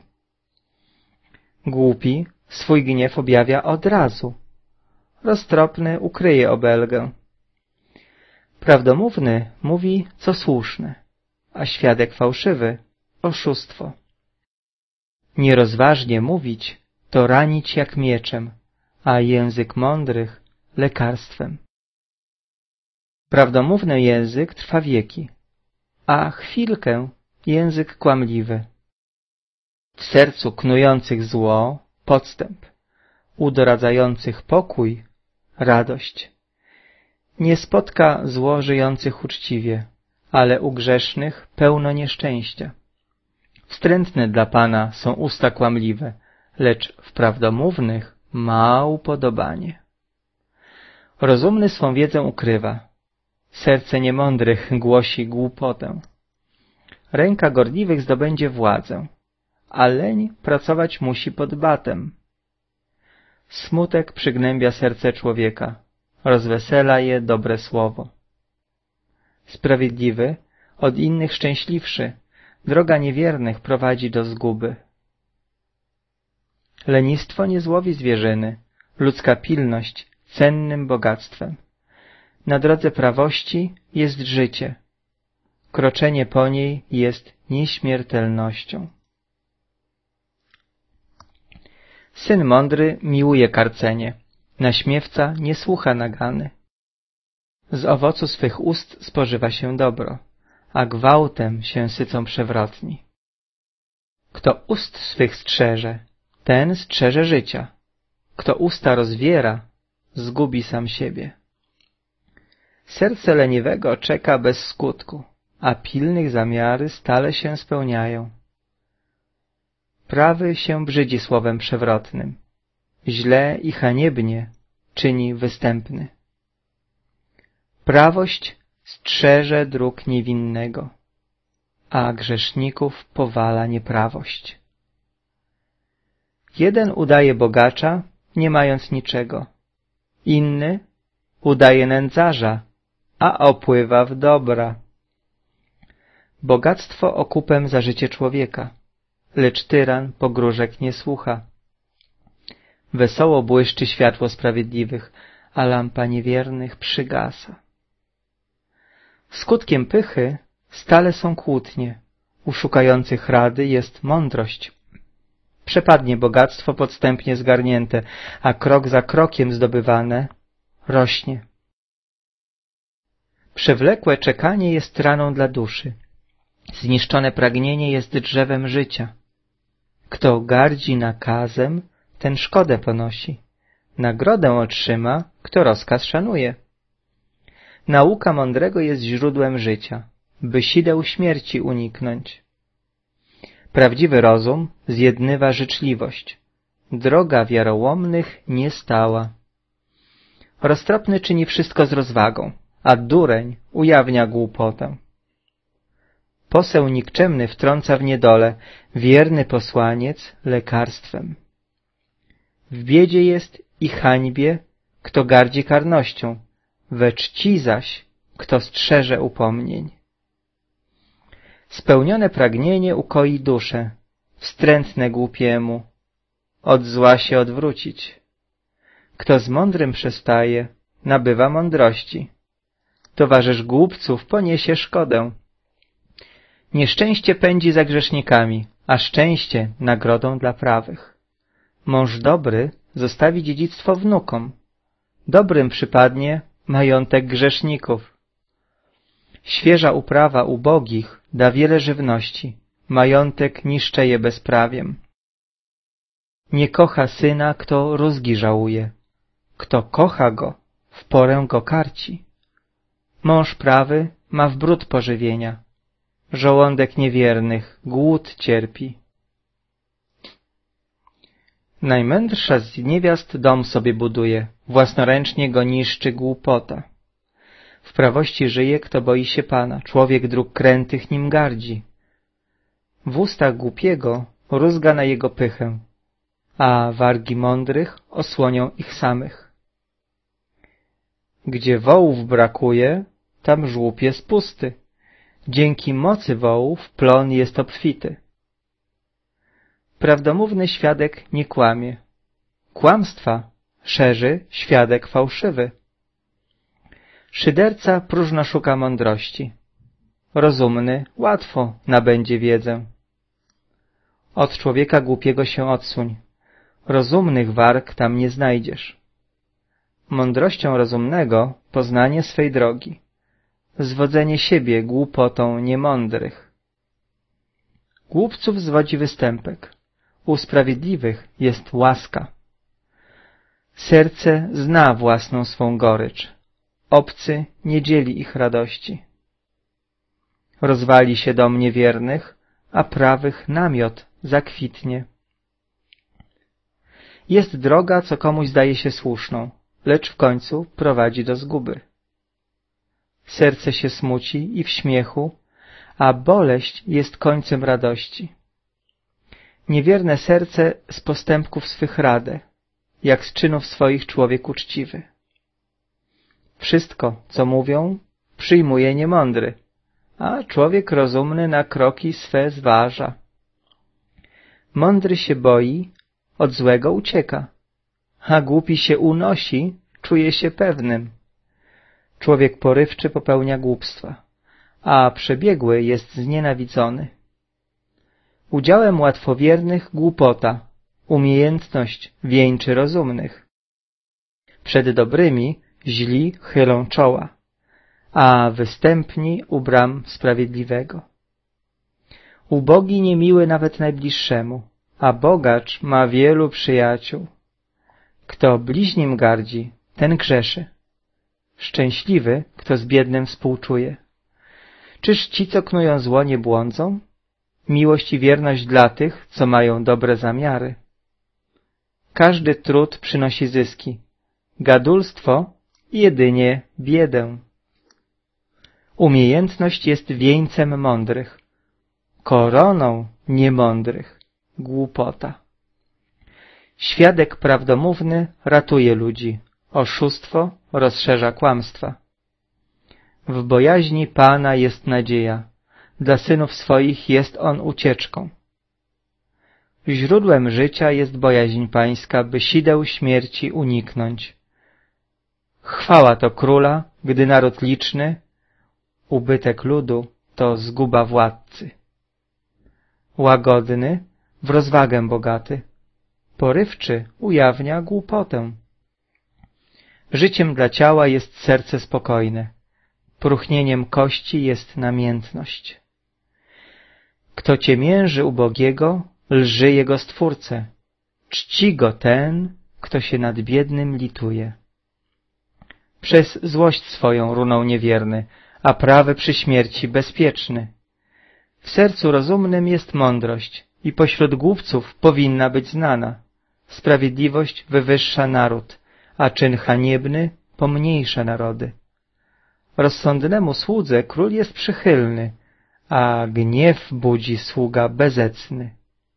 Głupi swój gniew objawia od razu, roztropny ukryje obelgę. Prawdomówny mówi, co słuszne, a świadek fałszywy oszustwo. Nierozważnie mówić to ranić jak mieczem, a język mądrych lekarstwem. Prawdomówny język trwa wieki, a chwilkę język kłamliwy. W sercu knujących zło podstęp, u doradzających pokój radość. Nie spotka zło żyjących uczciwie, ale u grzesznych pełno nieszczęścia. Wstrętne dla Pana są usta kłamliwe, lecz w prawdomównych ma upodobanie. Rozumny swą wiedzę ukrywa, serce niemądrych głosi głupotę. Ręka gorliwych zdobędzie władzę, a leń pracować musi pod batem. Smutek przygnębia serce człowieka, rozwesela je dobre słowo. Sprawiedliwy, od innych szczęśliwszy, droga niewiernych prowadzi do zguby. Lenistwo nie złowi zwierzyny, ludzka pilność cennym bogactwem. Na drodze prawości jest życie, kroczenie po niej jest nieśmiertelnością. Syn mądry miłuje karcenie, naśmiewca nie słucha nagany. Z owocu swych ust spożywa się dobro, a gwałtem się sycą przewrotni. Kto ust swych strzeże, ten strzeże życia. Kto usta rozwiera, zgubi sam siebie. Serce leniwego czeka bez skutku, a pilnych zamiary stale się spełniają. Prawy się brzydzi słowem przewrotnym, źle i haniebnie czyni występny. Prawość strzeże dróg niewinnego, a grzeszników powala nieprawość. Jeden udaje bogacza, nie mając niczego, inny udaje nędzarza, a opływa w dobra. Bogactwo okupem za życie człowieka, lecz tyran pogróżek nie słucha. Wesoło błyszczy światło sprawiedliwych, a lampa niewiernych przygasa. Skutkiem pychy Stale są kłótnie, u szukających rady jest mądrość. Przepadnie bogactwo podstępnie zgarnięte, a krok za krokiem zdobywane rośnie. Przewlekłe czekanie jest raną dla duszy. Zniszczone pragnienie jest drzewem życia. Kto gardzi nakazem, ten szkodę ponosi. Nagrodę otrzyma, kto rozkaz szanuje. Nauka mądrego jest źródłem życia, by sideł śmierci uniknąć. Prawdziwy rozum zjednywa życzliwość. Droga wiarołomnych nie stała. Roztropny czyni wszystko z rozwagą, a dureń ujawnia głupotę. Poseł nikczemny wtrąca w niedolę, wierny posłaniec lekarstwem. W biedzie jest i hańbie, kto gardzi karnością, we czci zaś, kto strzeże upomnień. Spełnione pragnienie ukoi duszę, wstrętne głupiemu, od zła się odwrócić. Kto z mądrym przestaje, nabywa mądrości. Towarzysz głupców poniesie szkodę. Nieszczęście pędzi za grzesznikami, a szczęście nagrodą dla prawych. Mąż dobry zostawi dziedzictwo wnukom. Dobrym przypadnie majątek grzeszników. Świeża uprawa ubogich da wiele żywności, majątek niszczeje bezprawiem. Nie kocha syna, kto rózgi żałuje. Kto kocha go, w porę go karci. Mąż prawy ma w bród pożywienia. Żołądek niewiernych głód cierpi. Najmędrsza z niewiast dom sobie buduje, własnoręcznie go niszczy głupota. W prawości żyje, kto boi się Pana, człowiek dróg krętych nim gardzi. W ustach głupiego rózga na jego pychę, a wargi mądrych osłonią ich samych. Gdzie wołów brakuje, tam żłób jest pusty. Dzięki mocy wołów plon jest obfity. Prawdomówny świadek nie kłamie. Kłamstwa szerzy świadek fałszywy. Szyderca próżno szuka mądrości. Rozumny łatwo nabędzie wiedzę. Od człowieka głupiego się odsuń. Rozumnych warg tam nie znajdziesz. Mądrością rozumnego poznanie swej drogi. Zwodzenie siebie głupotą niemądrych. Głupców zwodzi występek. U sprawiedliwych jest łaska. Serce zna własną swą gorycz. Obcy nie dzieli ich radości. Rozwali się dom niewiernych, a prawych namiot zakwitnie. Jest droga, co komuś zdaje się słuszną, lecz w końcu prowadzi do zguby. Serce się smuci i w śmiechu, a boleść jest końcem radości. Niewierne serce z postępków swych radę, jak z czynów swoich człowiek uczciwy. Wszystko, co mówią, przyjmuje niemądry, a człowiek rozumny na kroki swe zważa. Mądry się boi, od złego ucieka, a głupi się unosi, czuje się pewnym. Człowiek porywczy popełnia głupstwa, a przebiegły jest znienawidzony. Udziałem łatwowiernych głupota, umiejętność wieńczy rozumnych. Przed dobrymi źli chylą czoła, a występni u bram sprawiedliwego. Ubogi niemiły nawet najbliższemu, a bogacz ma wielu przyjaciół. Kto bliźnim gardzi, ten grzeszy. Szczęśliwy, kto z biednym współczuje. Czyż ci, co knują zło, nie błądzą? Miłość i wierność dla tych, co mają dobre zamiary. Każdy trud przynosi zyski, gadulstwo jedynie biedę. Umiejętność jest wieńcem mądrych, koroną niemądrych głupota. Świadek prawdomówny ratuje ludzi, oszustwo rozszerza kłamstwa. W bojaźni Pana jest nadzieja, dla synów swoich jest On ucieczką. Źródłem życia jest bojaźń Pańska, by sideł śmierci uniknąć. Chwała to króla, gdy naród liczny, ubytek ludu to zguba władcy. Łagodny, w rozwagę bogaty, porywczy ujawnia głupotę. Życiem dla ciała jest serce spokojne, próchnieniem kości jest namiętność. Kto ciemięży ubogiego, lży jego Stwórcę, czci go ten, kto się nad biednym lituje. Przez złość swoją runął niewierny, a prawy przy śmierci bezpieczny. W sercu rozumnym jest mądrość i pośród głupców powinna być znana. Sprawiedliwość wywyższa naród, a czyn haniebny pomniejsza narody. Rozsądnemu słudze król jest przychylny, a gniew budzi sługa bezecny.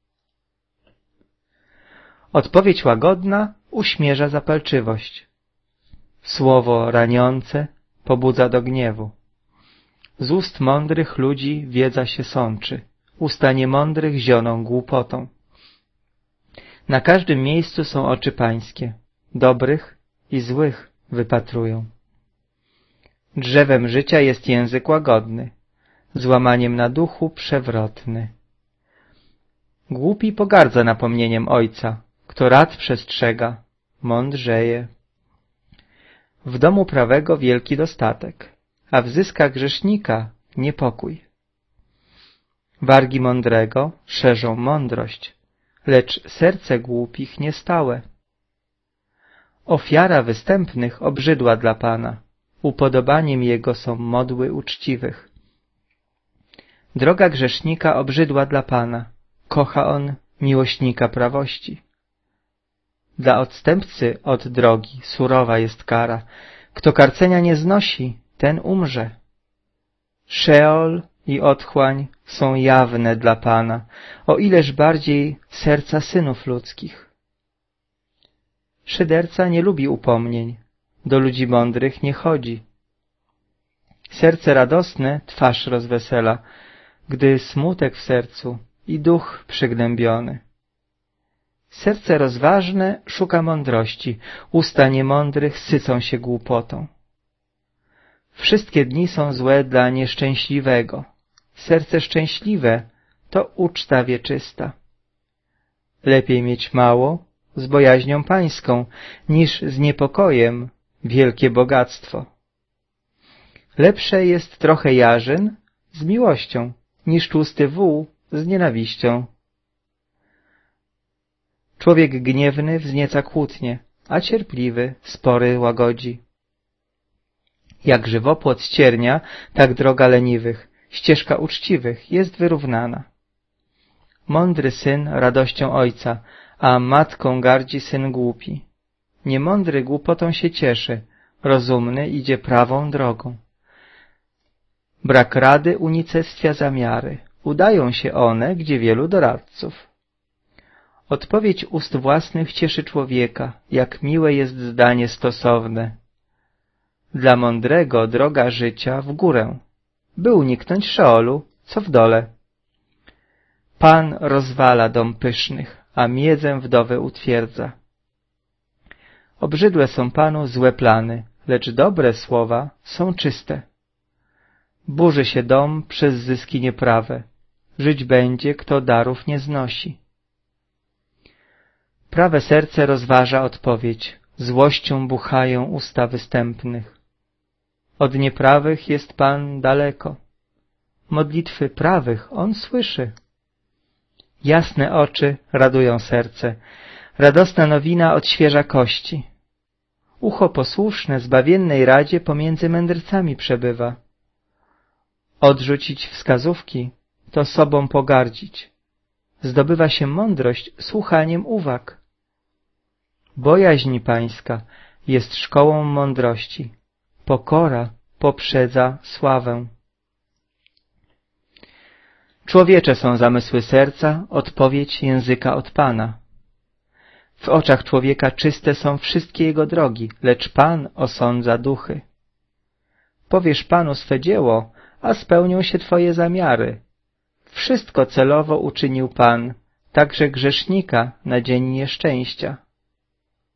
Odpowiedź łagodna uśmierza zapalczywość. Słowo raniące pobudza do gniewu. Z ust mądrych ludzi wiedza się sączy, usta niemądrych zioną głupotą. Na każdym miejscu są oczy pańskie, dobrych i złych wypatrują. Drzewem życia jest język łagodny, złamaniem na duchu przewrotny. Głupi pogardza napomnieniem ojca, kto rad przestrzega, mądrzeje. W domu prawego wielki dostatek, a w zyskach grzesznika niepokój. Wargi mądrego szerzą mądrość, lecz serce głupich niestałe. Ofiara występnych obrzydła dla Pana, upodobaniem Jego są modły uczciwych. Droga grzesznika obrzydła dla Pana, kocha On miłośnika prawości. Dla odstępcy od drogi surowa jest kara, kto karcenia nie znosi, ten umrze. Szeol i otchłań są jawne dla Pana, o ileż bardziej serca synów ludzkich. Szyderca nie lubi upomnień, do ludzi mądrych nie chodzi. Serce radosne twarz rozwesela, gdy smutek w sercu i duch przygnębiony. Serce rozważne szuka mądrości, usta niemądrych sycą się głupotą. Wszystkie dni są złe dla nieszczęśliwego. Serce szczęśliwe to uczta wieczysta. Lepiej mieć mało z bojaźnią pańską, niż z niepokojem wielkie bogactwo. Lepsze jest trochę jarzyn z miłością, niż tłusty wół z nienawiścią. Człowiek gniewny wznieca kłótnie, a cierpliwy spory łagodzi. Jak żywopłot ściernia, tak droga leniwych, ścieżka uczciwych jest wyrównana. Mądry syn radością ojca, a matką gardzi syn głupi. Niemądry głupotą się cieszy, rozumny idzie prawą drogą. Brak rady unicestwia zamiary, udają się one, gdzie wielu doradców. Odpowiedź ust własnych cieszy człowieka, jak miłe jest zdanie stosowne. Dla mądrego droga życia w górę, by uniknąć Szeolu, co w dole. Pan rozwala dom pysznych, a miedzę wdowy utwierdza. Obrzydłe są Panu złe plany, lecz dobre słowa są czyste. Burzy się dom przez zyski nieprawe, żyć będzie, kto darów nie znosi. Prawe serce rozważa odpowiedź, złością buchają usta występnych. Od nieprawych jest Pan daleko, modlitwy prawych On słyszy. Jasne oczy radują serce, radosna nowina odświeża kości. Ucho posłuszne zbawiennej radzie pomiędzy mędrcami przebywa. Odrzucić wskazówki to sobą pogardzić. Zdobywa się mądrość słuchaniem uwag. Bojaźń pańska jest szkołą mądrości. Pokora poprzedza sławę. Człowiecze są zamysły serca, odpowiedź języka od Pana. W oczach człowieka czyste są wszystkie jego drogi, lecz Pan osądza duchy. Powiesz Panu swe dzieło, a spełnią się Twoje zamiary. Wszystko celowo uczynił Pan, także grzesznika na dzień nieszczęścia.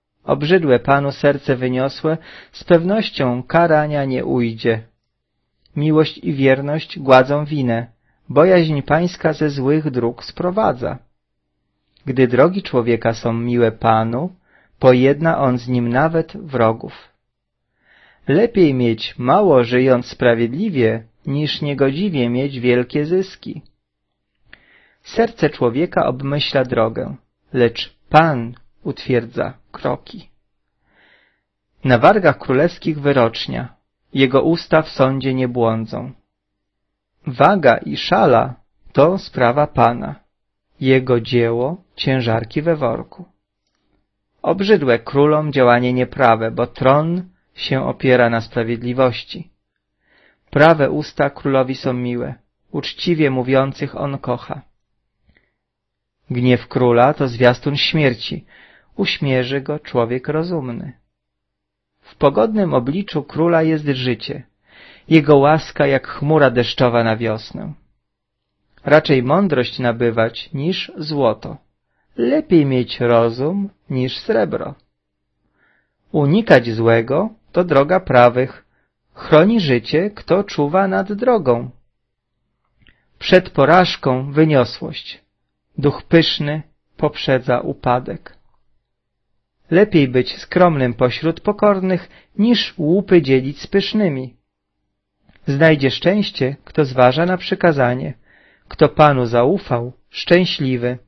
Obrzydłe Panu serce wyniosłe, z pewnością karania nie ujdzie. miłość i wierność gładzą winę, bojaźń pańska ze złych dróg sprowadza. Gdy drogi człowieka są miłe Panu, pojedna on z nim nawet wrogów. Lepiej mieć mało żyjąc sprawiedliwie, niż niegodziwie mieć wielkie zyski. Serce człowieka obmyśla drogę, lecz Pan utwierdza kroki. Na wargach królewskich wyrocznia, jego usta w sądzie nie błądzą. Waga i szala to sprawa Pana, jego dzieło ciężarki we worku. Obrzydłe królom działanie nieprawe, bo tron się opiera na sprawiedliwości. Prawe usta królowi są miłe, uczciwie mówiących on kocha. Gniew króla to zwiastun śmierci, uśmierzy go człowiek rozumny. W pogodnym obliczu króla jest życie, jego łaska jak chmura deszczowa na wiosnę. Raczej mądrość nabywać niż złoto, lepiej mieć rozum niż srebro. Unikać złego to droga prawych, chroni życie, kto czuwa nad drogą. Przed porażką wyniosłość, duch pyszny poprzedza upadek. Lepiej być skromnym pośród pokornych, niż łupy dzielić z pysznymi. Znajdzie szczęście, kto zważa na przykazanie, kto Panu zaufał, szczęśliwy.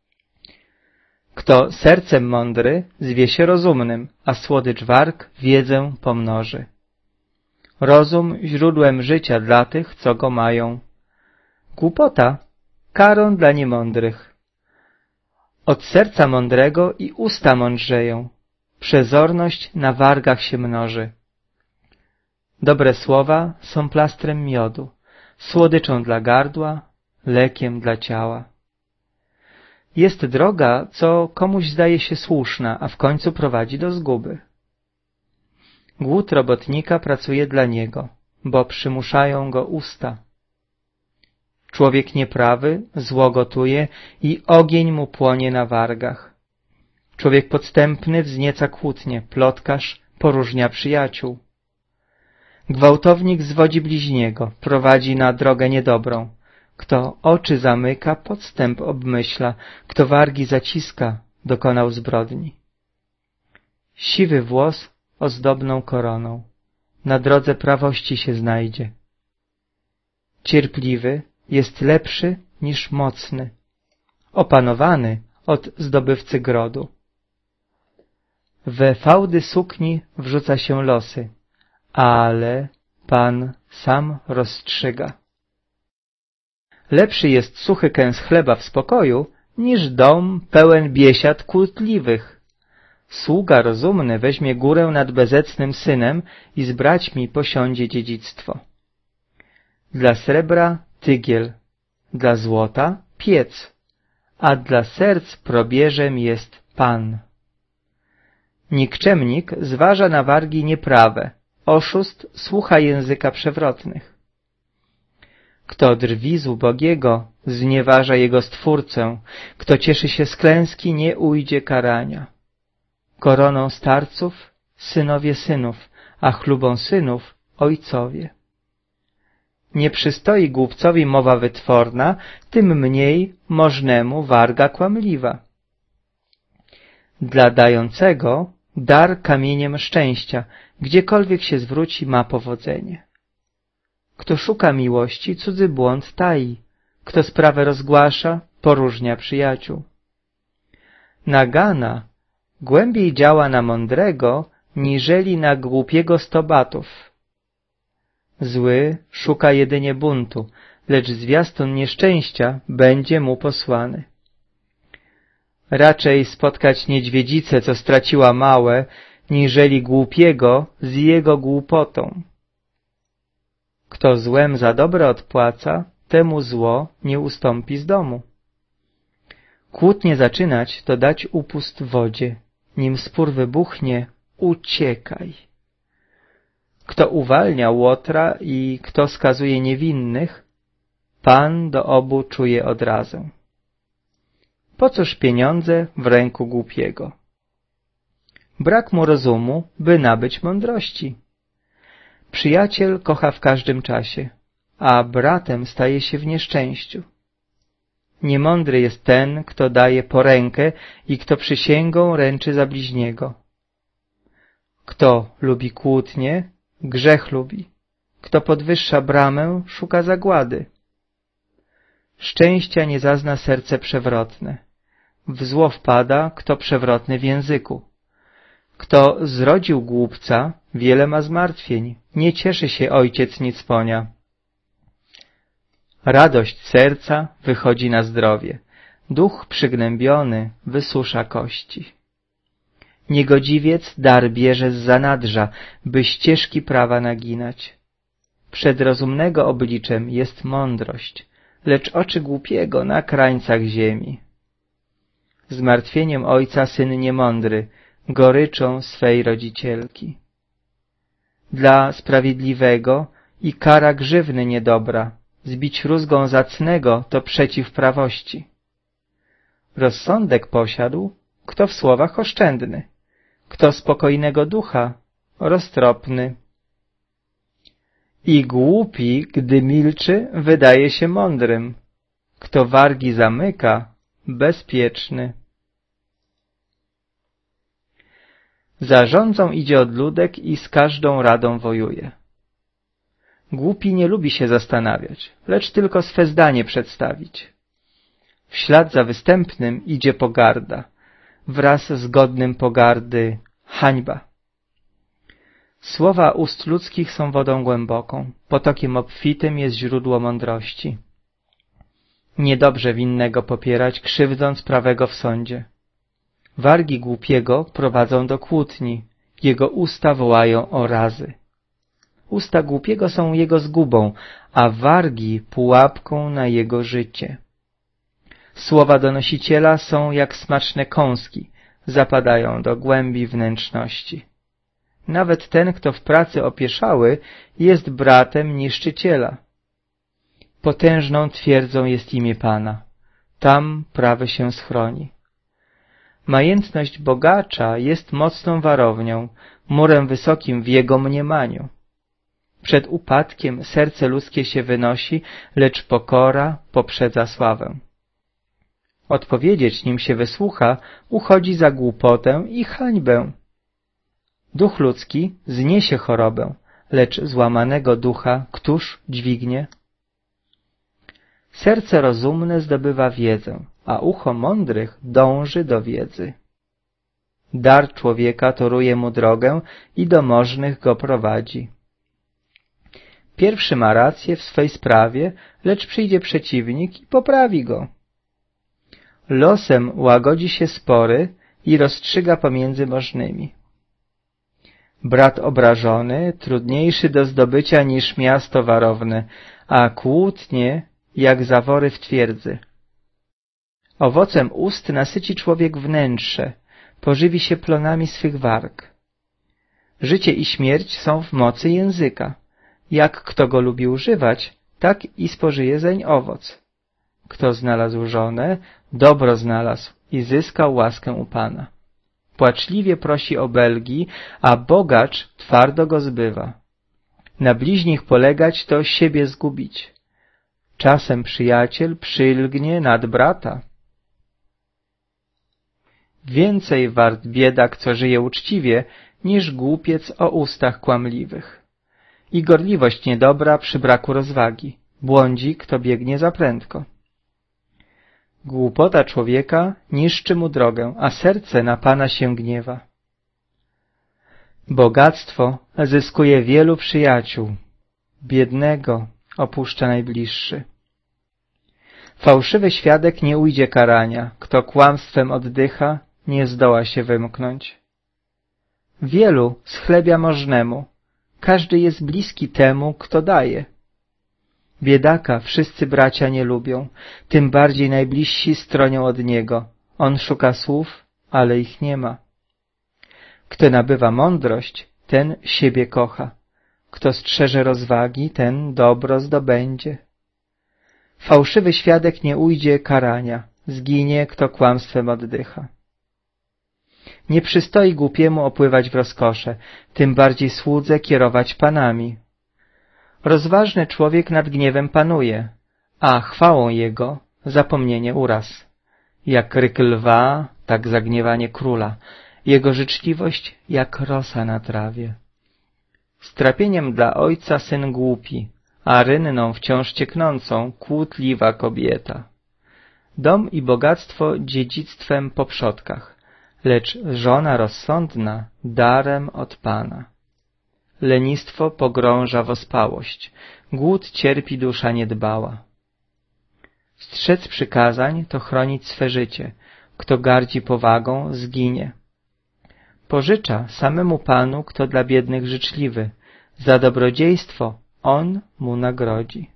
Kto sercem mądry, zwie się rozumnym, a słodycz warg wiedzę pomnoży. Rozum źródłem życia dla tych, co go mają. Głupota karą dla niemądrych. Od serca mądrego i usta mądrzeją, przezorność na wargach się mnoży. Dobre słowa są plastrem miodu, słodyczą dla gardła, lekiem dla ciała. Jest droga, co komuś zdaje się słuszna, a w końcu prowadzi do zguby. Głód robotnika pracuje dla niego, bo przymuszają go usta. Człowiek nieprawy zło gotuje i ogień mu płonie na wargach. Człowiek podstępny wznieca kłótnie, plotkarz poróżnia przyjaciół. Gwałtownik zwodzi bliźniego, prowadzi na drogę niedobrą. Kto oczy zamyka, podstęp obmyśla, kto wargi zaciska, dokonał zbrodni. Siwy włos ozdobną koroną, na drodze prawości się znajdzie. Cierpliwy jest lepszy niż mocny, opanowany od zdobywcy grodu. We fałdy sukni wrzuca się losy, ale Pan sam rozstrzyga. Lepszy jest suchy kęs chleba w spokoju, niż dom pełen biesiad kłótliwych. Sługa rozumny weźmie górę nad bezecnym synem i z braćmi posiądzie dziedzictwo. Dla srebra tygiel, dla złota piec, a dla serc probierzem jest Pan. Nikczemnik zważa na wargi nieprawe, oszust słucha języka przewrotnych. Kto drwi z ubogiego, znieważa jego Stwórcę, kto cieszy się z klęski, nie ujdzie karania. Koroną starców synowie synów, a chlubą synów ojcowie. Nie przystoi głupcowi mowa wytworna, tym mniej możnemu warga kłamliwa. Dla dającego dar kamieniem szczęścia, gdziekolwiek się zwróci, ma powodzenie. Kto szuka miłości, cudzy błąd tai, kto sprawę rozgłasza, poróżnia przyjaciół. Nagana głębiej działa na mądrego, niżeli na głupiego sto batów. Zły szuka jedynie buntu, lecz zwiastun nieszczęścia będzie mu posłany. Raczej spotkać niedźwiedzicę, co straciła małe, niżeli głupiego z jego głupotą. Kto złem za dobre odpłaca, temu zło nie ustąpi z domu. Kłótnie zaczynać to dać upust wodzie, nim spór wybuchnie, uciekaj. Kto uwalnia łotra i kto skazuje niewinnych, Pan do obu czuje odrazę. Po cóż pieniądze w ręku głupiego? Brak mu rozumu, by nabyć mądrości. Przyjaciel kocha w każdym czasie, a bratem staje się w nieszczęściu. Niemądry jest ten, kto daje porękę i kto przysięgą ręczy za bliźniego. Kto lubi kłótnie, grzech lubi. Kto podwyższa bramę, szuka zagłady. Szczęścia nie zazna serce przewrotne. W zło wpada, kto przewrotny w języku. Kto zrodził głupca, wiele ma zmartwień. Nie cieszy się ojciec nicponia. Radość serca wychodzi na zdrowie. Duch przygnębiony wysusza kości. Niegodziwiec dar bierze z zanadrza, by ścieżki prawa naginać. Przed rozumnego obliczem jest mądrość, lecz oczy głupiego na krańcach ziemi. Zmartwieniem ojca syn niemądry, goryczą swej rodzicielki. Dla sprawiedliwego i kara grzywny niedobra, zbić rózgą zacnego to przeciw prawości. Rozsądek posiadł, kto w słowach oszczędny, kto spokojnego ducha, roztropny. I głupi, gdy milczy, wydaje się mądrym, kto wargi zamyka, bezpieczny. Za rządzą idzie odludek i z każdą radą wojuje. Głupi nie lubi się zastanawiać, lecz tylko swe zdanie przedstawić. W ślad za występnym idzie pogarda, wraz z godnym pogardy hańba. Słowa ust ludzkich są wodą głęboką, potokiem obfitym jest źródło mądrości. Niedobrze winnego popierać, krzywdząc prawego w sądzie. Wargi głupiego prowadzą do kłótni, jego usta wołają o razy. Usta głupiego są jego zgubą, a wargi pułapką na jego życie. Słowa donosiciela są jak smaczne kąski, zapadają do głębi wnętrzności. Nawet ten, kto w pracy opieszały, jest bratem niszczyciela. Potężną twierdzą jest imię Pana, tam prawy się schroni. Majętność bogacza jest mocną warownią, murem wysokim w jego mniemaniu. Przed upadkiem serce ludzkie się wynosi, lecz pokora poprzedza sławę. Odpowiedzieć, nim się wysłucha, uchodzi za głupotę i hańbę. Duch ludzki zniesie chorobę, lecz złamanego ducha któż dźwignie? Serce rozumne zdobywa wiedzę, a ucho mądrych dąży do wiedzy. Dar człowieka toruje mu drogę i do możnych go prowadzi. Pierwszy ma rację w swej sprawie, lecz przyjdzie przeciwnik i poprawi go. Losem łagodzi się spory i rozstrzyga pomiędzy możnymi. Brat obrażony trudniejszy do zdobycia niż miasto warowne, a kłótnie jak zawory w twierdzy. Owocem ust nasyci człowiek wnętrze, pożywi się plonami swych warg. Życie i śmierć są w mocy języka. Jak kto go lubi używać, tak i spożyje zeń owoc. Kto znalazł żonę, dobro znalazł i zyskał łaskę u Pana. Płaczliwie prosi obelgi, a bogacz twardo go zbywa. Na bliźnich polegać to siebie zgubić. Czasem przyjaciel przylgnie nad brata. Więcej wart biedak, co żyje uczciwie, niż głupiec o ustach kłamliwych. I gorliwość niedobra przy braku rozwagi. Błądzi, kto biegnie za prędko. Głupota człowieka niszczy mu drogę, a serce na Pana się gniewa. Bogactwo zyskuje wielu przyjaciół. Biednego opuszcza najbliższy. Fałszywy świadek nie ujdzie karania. Kto kłamstwem oddycha, nie zdoła się wymknąć. Wielu schlebia możnemu. Każdy jest bliski temu, kto daje. Biedaka wszyscy bracia nie lubią, tym bardziej najbliżsi stronią od niego. On szuka słów, ale ich nie ma. Kto nabywa mądrość, ten siebie kocha. Kto strzeże rozwagi, ten dobro zdobędzie. Fałszywy świadek nie ujdzie karania, zginie, kto kłamstwem oddycha. Nie przystoi głupiemu opływać w rozkosze, tym bardziej słudze kierować panami. Rozważny człowiek nad gniewem panuje, a chwałą jego zapomnienie uraz. Jak ryk lwa, tak zagniewanie króla, jego życzliwość jak rosa na trawie. Strapieniem dla ojca syn głupi, a rynną wciąż cieknącą kłótliwa kobieta. Dom i bogactwo dziedzictwem po przodkach, lecz żona rozsądna darem od Pana. Lenistwo pogrąża w ospałość, głód cierpi dusza niedbała. Strzec przykazań to chronić swe życie, kto gardzi powagą, zginie. Pożycza samemu Panu, kto dla biednych życzliwy, za dobrodziejstwo On mu nagrodzi.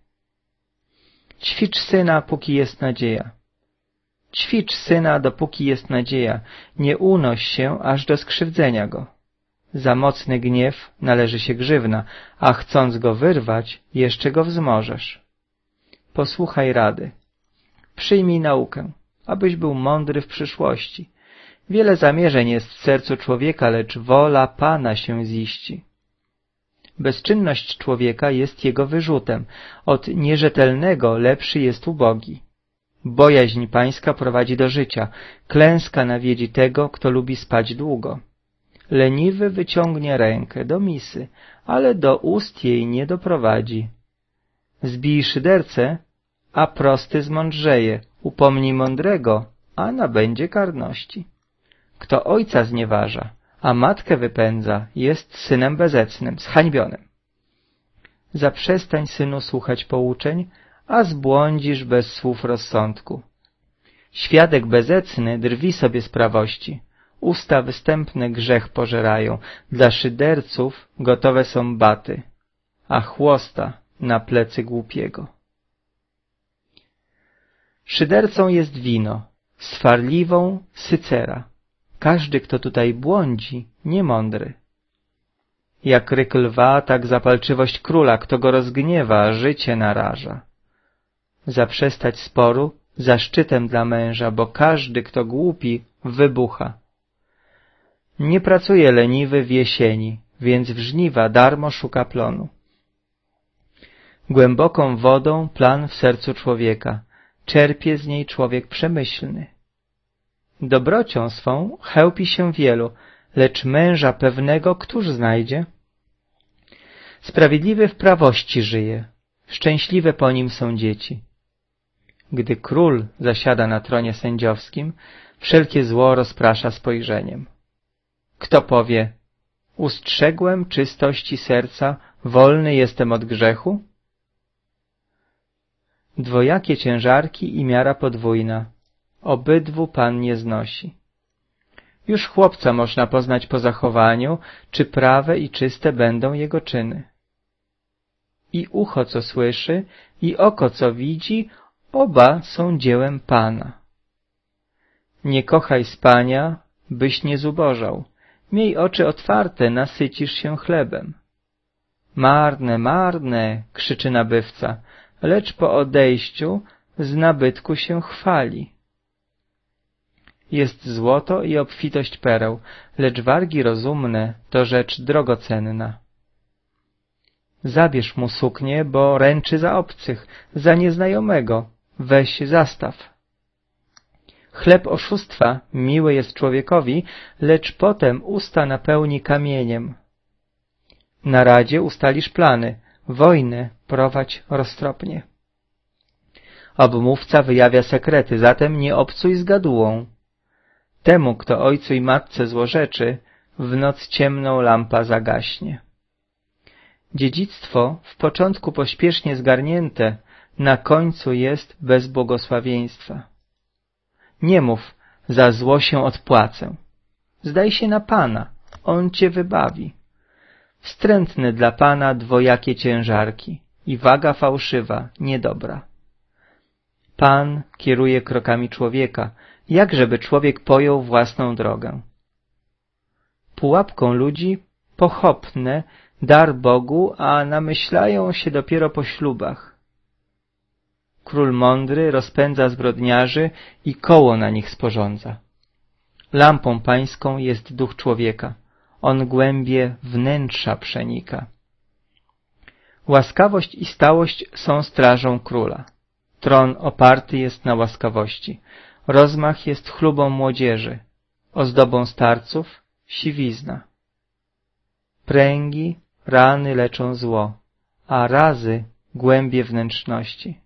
Ćwicz syna, póki jest nadzieja. Ćwicz syna, dopóki jest nadzieja, nie unoś się aż do skrzywdzenia go. Za mocny gniew należy się grzywna, a chcąc go wyrwać, jeszcze go wzmożesz. Posłuchaj rady. Przyjmij naukę, abyś był mądry w przyszłości. Wiele zamierzeń jest w sercu człowieka, lecz wola Pana się ziści. Bezczynność człowieka jest jego wyrzutem, od nierzetelnego lepszy jest ubogi. Bojaźń pańska prowadzi do życia, klęska nawiedzi tego, kto lubi spać długo. Leniwy wyciągnie rękę do misy, ale do ust jej nie doprowadzi. Zbij szydercę, a prosty zmądrzeje, upomnij mądrego, a nabędzie karności. Kto ojca znieważa, a matkę wypędza, jest synem bezecnym, zhańbionym. Zaprzestań, synu, słuchać pouczeń, a zbłądzisz bez słów rozsądku. Świadek bezecny drwi sobie z prawości, usta występne grzech pożerają, dla szyderców gotowe są baty, a chłosta na plecy głupiego. Szydercą jest wino, swarliwą sycera. Każdy, kto tutaj błądzi, niemądry. Jak ryk lwa, tak zapalczywość króla, kto go rozgniewa, życie naraża. Zaprzestać sporu zaszczytem dla męża, bo każdy, kto głupi, wybucha. Nie pracuje leniwy w jesieni, więc w żniwa darmo szuka plonu. Głęboką wodą plan w sercu człowieka, czerpie z niej człowiek przemyślny. Dobrocią swą chełpi się wielu, lecz męża pewnego któż znajdzie? Sprawiedliwy w prawości żyje, szczęśliwe po nim są dzieci. Gdy król zasiada na tronie sędziowskim, wszelkie zło rozprasza spojrzeniem. Kto powie, ustrzegłem czystości serca, wolny jestem od grzechu? Dwojakie ciężarki i miara podwójna, obydwu Pan nie znosi. Już chłopca można poznać po zachowaniu, czy prawe i czyste będą jego czyny. I ucho, co słyszy, i oko, co widzi, oba są dziełem Pana. Nie kochaj spania, byś nie zubożał. Miej oczy otwarte, nasycisz się chlebem. Marne, marne, krzyczy nabywca, lecz po odejściu z nabytku się chwali. Jest złoto i obfitość pereł, lecz wargi rozumne to rzecz drogocenna. Zabierz mu suknię, bo ręczy za obcych, za nieznajomego, weź zastaw. Chleb oszustwa miły jest człowiekowi, lecz potem usta napełni kamieniem. Na radzie ustalisz plany, wojnę prowadź roztropnie. Obmówca wyjawia sekrety, zatem nie obcuj z gadułą. Temu, kto ojcu i matce złorzeczy, w noc ciemną lampa zagaśnie. Dziedzictwo w początku pośpiesznie zgarnięte, na końcu jest bez błogosławieństwa. Nie mów, za zło się odpłacę. Zdaj się na Pana, On cię wybawi. Wstrętne dla Pana dwojakie ciężarki i waga fałszywa, niedobra. Pan kieruje krokami człowieka, jakżeby człowiek pojął własną drogę. Pułapką ludzi pochopne dar Bogu, a namyślają się dopiero po ślubach. Król mądry rozpędza zbrodniarzy i koło na nich sporządza. Lampą pańską jest duch człowieka, on głębie wnętrza przenika. Łaskawość i stałość są strażą króla. Tron oparty jest na łaskawości. Rozmach jest chlubą młodzieży. Ozdobą starców siwizna. Pręgi, rany leczą zło, a razy głębie wnętrzności.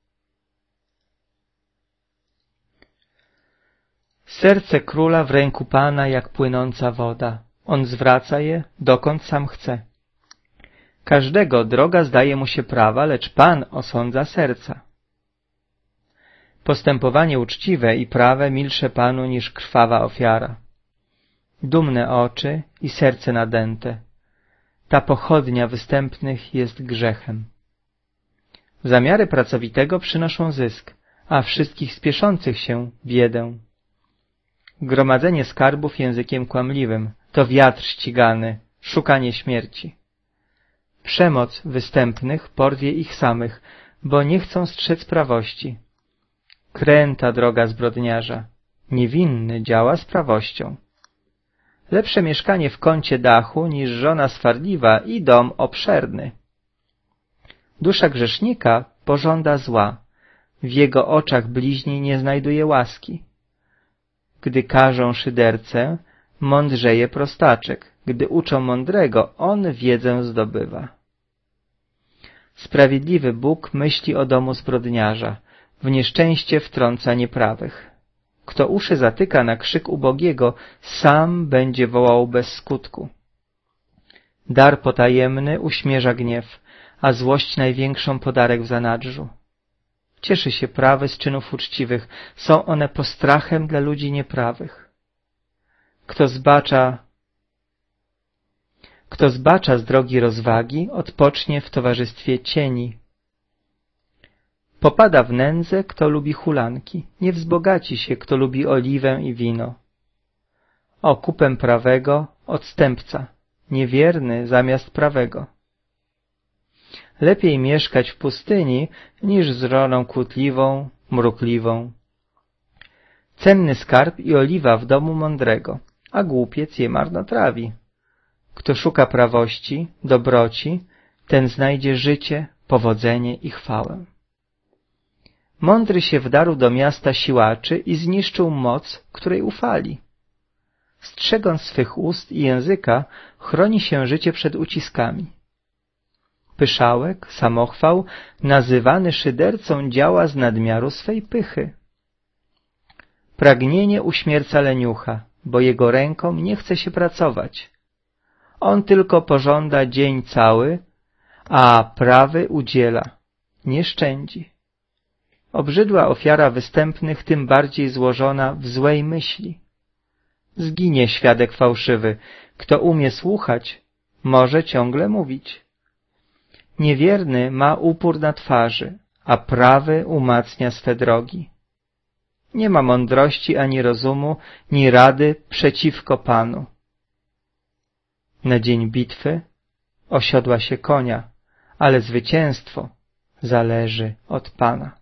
Serce króla w ręku Pana jak płynąca woda. On zwraca je, dokąd sam chce. Każdego droga zdaje mu się prawa, lecz Pan osądza serca. Postępowanie uczciwe i prawe milsze Panu niż krwawa ofiara. Dumne oczy i serce nadęte. Ta pochodnia występnych jest grzechem. Zamiary pracowitego przynoszą zysk, a wszystkich spieszących się biedę. Gromadzenie skarbów językiem kłamliwym to wiatr ścigany, szukanie śmierci. Przemoc występnych porwie ich samych, bo nie chcą strzec prawości. Kręta droga zbrodniarza, niewinny działa z prawością. Lepsze mieszkanie w kącie dachu niż żona swardliwa i dom obszerny. Dusza grzesznika pożąda zła, w jego oczach bliźni nie znajduje łaski. Gdy karzą szydercę, mądrzeje prostaczek, gdy uczą mądrego, on wiedzę zdobywa. Sprawiedliwy Bóg myśli o domu zbrodniarza, w nieszczęście wtrąca nieprawych. Kto uszy zatyka na krzyk ubogiego, sam będzie wołał bez skutku. Dar potajemny uśmierza gniew, a złość największą podarek w zanadrzu. Cieszy się prawy z czynów uczciwych, są one postrachem dla ludzi nieprawych. Kto zbacza, kto zbacza z drogi rozwagi, odpocznie w towarzystwie cieni. Popada w nędzę, kto lubi hulanki, nie wzbogaci się, kto lubi oliwę i wino. Okupem prawego odstępca, niewierny zamiast prawego. Lepiej mieszkać w pustyni, niż z żoną kłótliwą, mrukliwą. Cenny skarb i oliwa w domu mądrego, a głupiec je marnotrawi. Kto szuka prawości, dobroci, ten znajdzie życie, powodzenie i chwałę. Mądry się wdarł do miasta siłaczy i zniszczył moc, której ufali. Strzegąc swych ust i języka, chroni się życie przed uciskami. Pyszałek, samochwał, nazywany szydercą, działa z nadmiaru swej pychy. Pragnienie uśmierca leniucha, bo jego ręką nie chce się pracować. On tylko pożąda dzień cały, a prawy udziela, nie szczędzi. Obrzydła ofiara występnych, tym bardziej złożona w złej myśli. Zginie świadek fałszywy, kto umie słuchać, może ciągle mówić. Niewierny ma upór na twarzy, a prawy umacnia swe drogi. Nie ma mądrości ani rozumu, ni rady przeciwko Panu. Na dzień bitwy osiodła się konia, ale zwycięstwo zależy od Pana.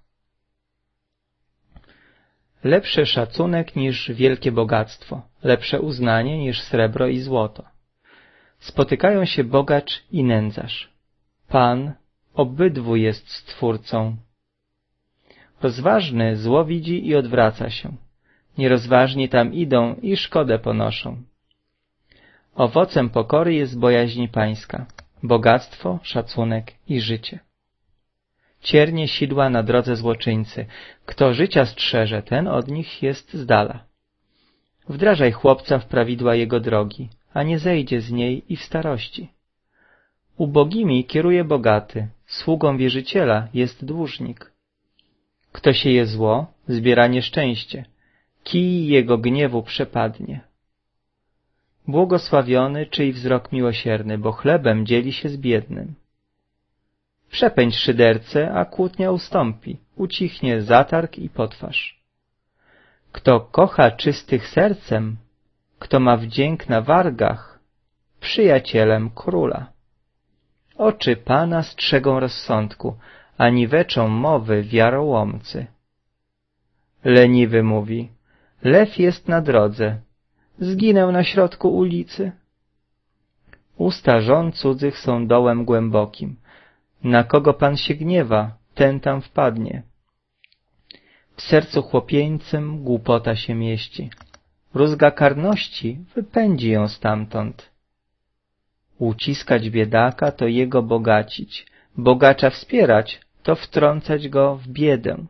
Lepszy szacunek niż wielkie bogactwo, lepsze uznanie niż srebro i złoto. Spotykają się bogacz i nędzarz. Pan obydwu jest Stwórcą. Rozważny zło widzi i odwraca się. Nierozważni tam idą i szkodę ponoszą. Owocem pokory jest bojaźń pańska, bogactwo, szacunek i życie. Ciernie sidła na drodze złoczyńcy. Kto życia strzeże, ten od nich jest z dala. Wdrażaj chłopca w prawidła jego drogi, a nie zejdzie z niej i w starości. Ubogimi kieruje bogaty, sługą wierzyciela jest dłużnik. Kto sieje zło, zbiera nieszczęście, kij jego gniewu przepadnie. Błogosławiony czyj wzrok miłosierny, bo chlebem dzieli się z biednym. Przepędź szydercę, a kłótnia ustąpi, ucichnie zatarg i potwarz. Kto kocha czystych sercem, kto ma wdzięk na wargach, przyjacielem króla. Oczy Pana strzegą rozsądku, a niweczą mowy wiarołomcy. Leniwy mówi, lew jest na drodze, zginę na środku ulicy. Usta żon cudzych są dołem głębokim, Na kogo Pan się gniewa, ten tam wpadnie. W sercu chłopieńcym głupota się mieści. Rózga karności wypędzi ją stamtąd. Uciskać biedaka to jego bogacić, bogacza wspierać to wtrącać go w biedę.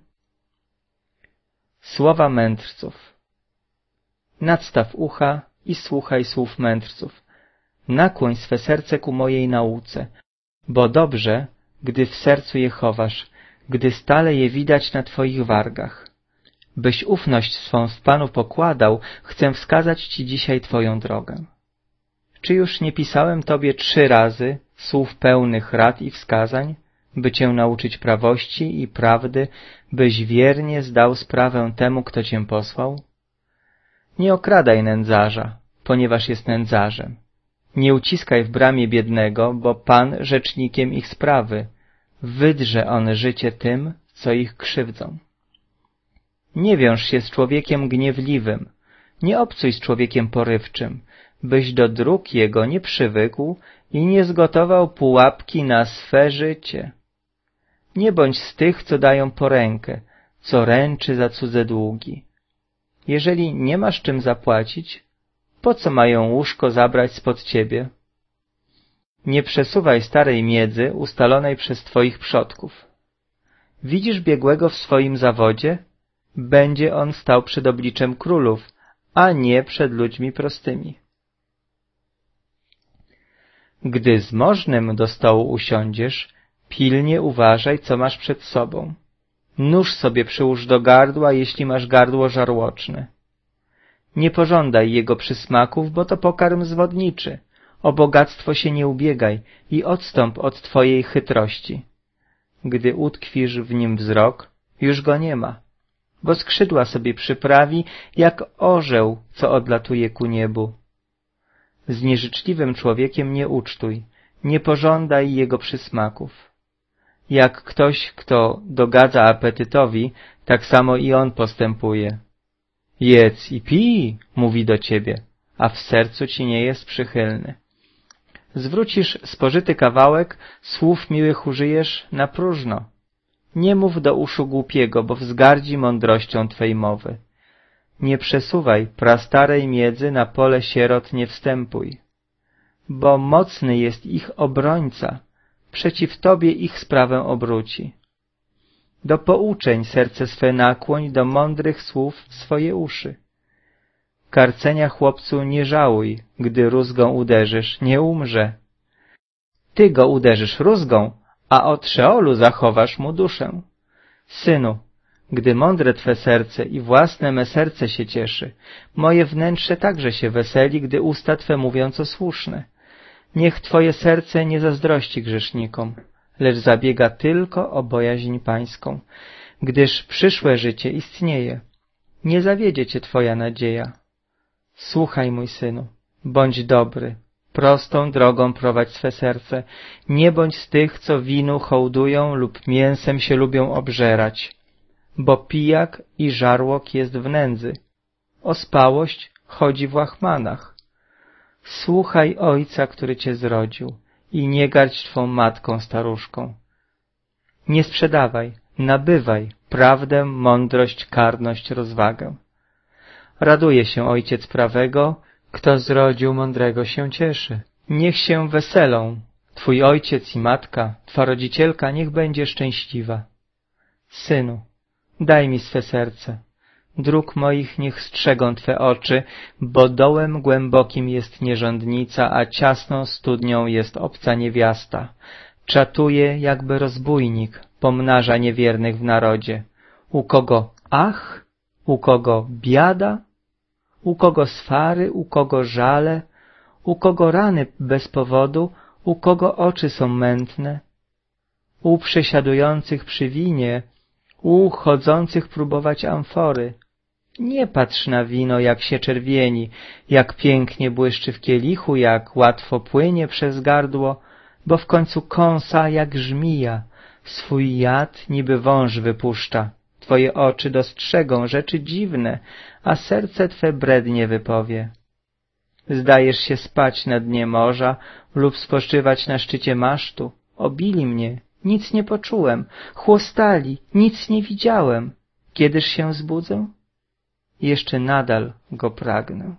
Słowa mędrców. Nadstaw ucha i słuchaj słów mędrców. Nakłoń swe serce ku mojej nauce, bo dobrze, gdy w sercu je chowasz, gdy stale je widać na twoich wargach. Byś ufność swą w Panu pokładał, chcę wskazać ci dzisiaj twoją drogę. Czy już nie pisałem tobie trzy razy słów pełnych rad i wskazań, by cię nauczyć prawości i prawdy, byś wiernie zdał sprawę temu, kto cię posłał? Nie okradaj nędzarza, ponieważ jest nędzarzem. Nie uciskaj w bramie biednego, bo Pan rzecznikiem ich sprawy. Wydrze on życie tym, co ich krzywdzą. Nie wiąż się z człowiekiem gniewliwym, nie obcuj z człowiekiem porywczym, byś do dróg jego nie przywykł i nie zgotował pułapki na swe życie. Nie bądź z tych, co dają porękę, co ręczy za cudze długi. Jeżeli nie masz czym zapłacić, po co mają łóżko zabrać spod ciebie? Nie przesuwaj starej miedzy ustalonej przez twoich przodków. Widzisz biegłego w swoim zawodzie? Będzie on stał przed obliczem królów, a nie przed ludźmi prostymi. Gdy z możnym do stołu usiądziesz, pilnie uważaj, co masz przed sobą. Nóż sobie przyłóż do gardła, jeśli masz gardło żarłoczne. Nie pożądaj jego przysmaków, bo to pokarm zwodniczy. O bogactwo się nie ubiegaj i odstąp od twojej chytrości. Gdy utkwisz w nim wzrok, już go nie ma, bo skrzydła sobie przyprawi, jak orzeł, co odlatuje ku niebu. Z nieżyczliwym człowiekiem nie ucztuj, nie pożądaj jego przysmaków. Jak ktoś, kto dogadza apetytowi, tak samo i on postępuje. Jedz i pij, mówi do ciebie, a w sercu ci nie jest przychylny. Zwrócisz spożyty kawałek, słów miłych użyjesz na próżno. Nie mów do uszu głupiego, bo wzgardzi mądrością twej mowy. Nie przesuwaj prastarej miedzy, na pole sierot nie wstępuj. Bo mocny jest ich obrońca, przeciw tobie ich sprawę obróci. Do pouczeń serce swe nakłoń, do mądrych słów swoje uszy. Karcenia chłopcu nie żałuj, gdy rózgą uderzysz, nie umrze. Ty go uderzysz rózgą, a od Szeolu zachowasz mu duszę. Synu, gdy mądre twe serce i własne me serce się cieszy, moje wnętrze także się weseli, gdy usta twe mówią co słuszne. Niech twoje serce nie zazdrości grzesznikom, lecz zabiega tylko o bojaźń pańską, gdyż przyszłe życie istnieje. Nie zawiedzie cię twoja nadzieja. Słuchaj, mój synu, bądź dobry, prostą drogą prowadź swe serce, nie bądź z tych, co winu hołdują lub mięsem się lubią obżerać, bo pijak i żarłok jest w nędzy, ospałość chodzi w łachmanach. Słuchaj ojca, który cię zrodził, i nie gardź twą matką staruszką. Nie sprzedawaj, nabywaj prawdę, mądrość, karność, rozwagę. Raduje się ojciec prawego, kto zrodził mądrego się cieszy. Niech się weselą, twój ojciec i matka, twa rodzicielka niech będzie szczęśliwa. Synu, daj mi swe serce, dróg moich niech strzegą twe oczy, bo dołem głębokim jest nierządnica, a ciasną studnią jest obca niewiasta. Czatuje jakby rozbójnik, pomnaża niewiernych w narodzie. U kogo ach, u kogo biada, u kogo swary, u kogo żale, u kogo rany bez powodu, u kogo oczy są mętne, u przesiadujących przy winie, u chodzących próbować amfory. Nie patrz na wino, jak się czerwieni, jak pięknie błyszczy w kielichu, jak łatwo płynie przez gardło, bo w końcu kąsa jak żmija, swój jad niby wąż wypuszcza. Twoje oczy dostrzegą rzeczy dziwne, a serce twe brednie wypowie. Zdajesz się spać na dnie morza lub spoczywać na szczycie masztu. Obili mnie, nic nie poczułem. Chłostali, nic nie widziałem. Kiedyż się zbudzę? Jeszcze nadal go pragnę.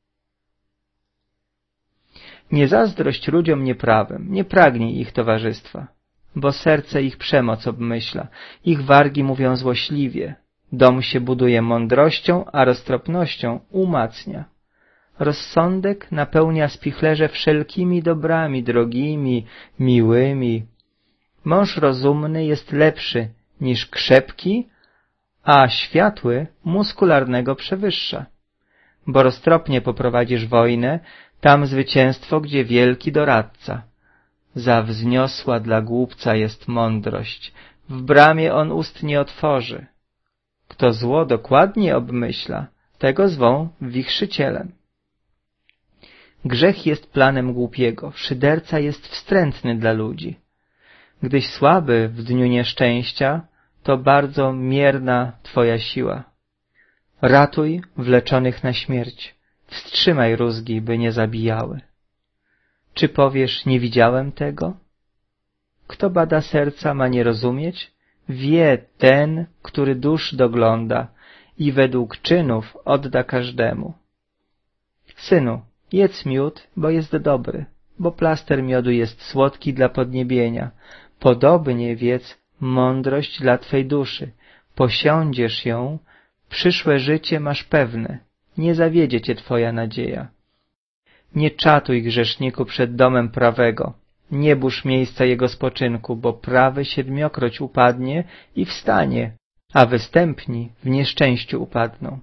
Nie zazdrość ludziom nieprawym, nie pragnij ich towarzystwa, bo serce ich przemoc obmyśla, ich wargi mówią złośliwie. Dom się buduje mądrością, a roztropnością umacnia. Rozsądek napełnia spichlerze wszelkimi dobrami drogimi, miłymi. Mąż rozumny jest lepszy niż krzepki, a światły muskularnego przewyższa. Bo roztropnie poprowadzisz wojnę, tam zwycięstwo, gdzie wielki doradca. Za wzniosła dla głupca jest mądrość, w bramie on ust nie otworzy. Kto zło dokładnie obmyśla, tego zwą wichrzycielem. Grzech jest planem głupiego, szyderca jest wstrętny dla ludzi. Gdyś słaby w dniu nieszczęścia, to bardzo mierna twoja siła. Ratuj wleczonych na śmierć, wstrzymaj rózgi, by nie zabijały. Czy powiesz, nie widziałem tego? Kto bada serca, ma nie rozumieć? Wie ten, który dusz dogląda i według czynów odda każdemu. Synu, jedz miód, bo jest dobry, bo plaster miodu jest słodki dla podniebienia. Podobnie wiedz mądrość dla twej duszy. Posiądziesz ją, przyszłe życie masz pewne, nie zawiedzie cię twoja nadzieja. Nie czatuj, grzeszniku, przed domem prawego, nie burz miejsca jego spoczynku, bo prawy siedmiokroć upadnie i wstanie, a występni w nieszczęściu upadną.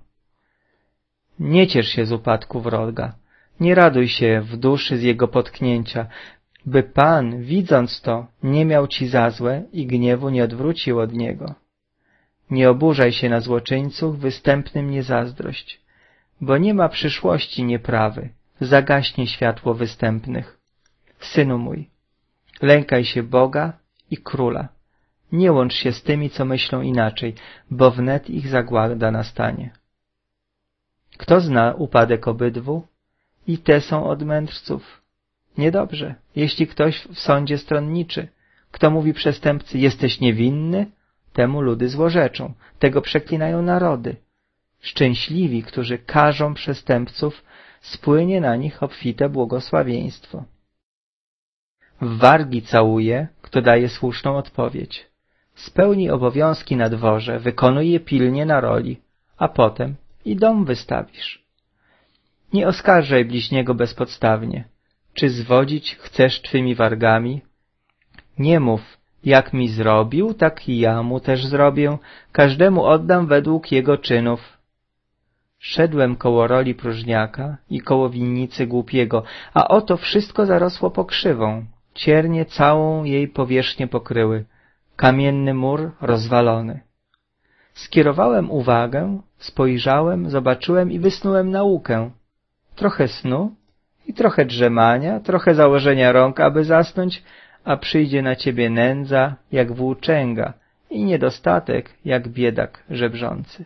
Nie ciesz się z upadku wroga, nie raduj się w duszy z jego potknięcia, by Pan, widząc to, nie miał ci za złe i gniewu nie odwrócił od niego. Nie oburzaj się na złoczyńców, występnym nie zazdrość, bo nie ma przyszłości nieprawy, zagaśnie światło występnych. Synu mój, lękaj się Boga i Króla. Nie łącz się z tymi, co myślą inaczej, bo wnet ich zagłada nastanie. Kto zna upadek obydwu? I te są od mędrców. Niedobrze, jeśli ktoś w sądzie stronniczy. Kto mówi przestępcy, jesteś niewinny? Temu ludy złorzeczą, tego przeklinają narody. Szczęśliwi, którzy karzą przestępców, spłynie na nich obfite błogosławieństwo. W wargi całuje, kto daje słuszną odpowiedź. Spełnij obowiązki na dworze, wykonuj je pilnie na roli, a potem i dom wystawisz. Nie oskarżaj bliźniego bezpodstawnie. Czy zwodzić chcesz twymi wargami? Nie mów, jak mi zrobił, tak i ja mu też zrobię, każdemu oddam według jego czynów. Szedłem koło roli próżniaka i koło winnicy głupiego, a oto wszystko zarosło pokrzywą, ciernie całą jej powierzchnię pokryły, kamienny mur rozwalony. Skierowałem uwagę, spojrzałem, zobaczyłem i wysnułem naukę. Trochę snu i trochę drzemania, trochę założenia rąk, aby zasnąć, a przyjdzie na ciebie nędza jak włóczęga i niedostatek jak biedak żebrzący.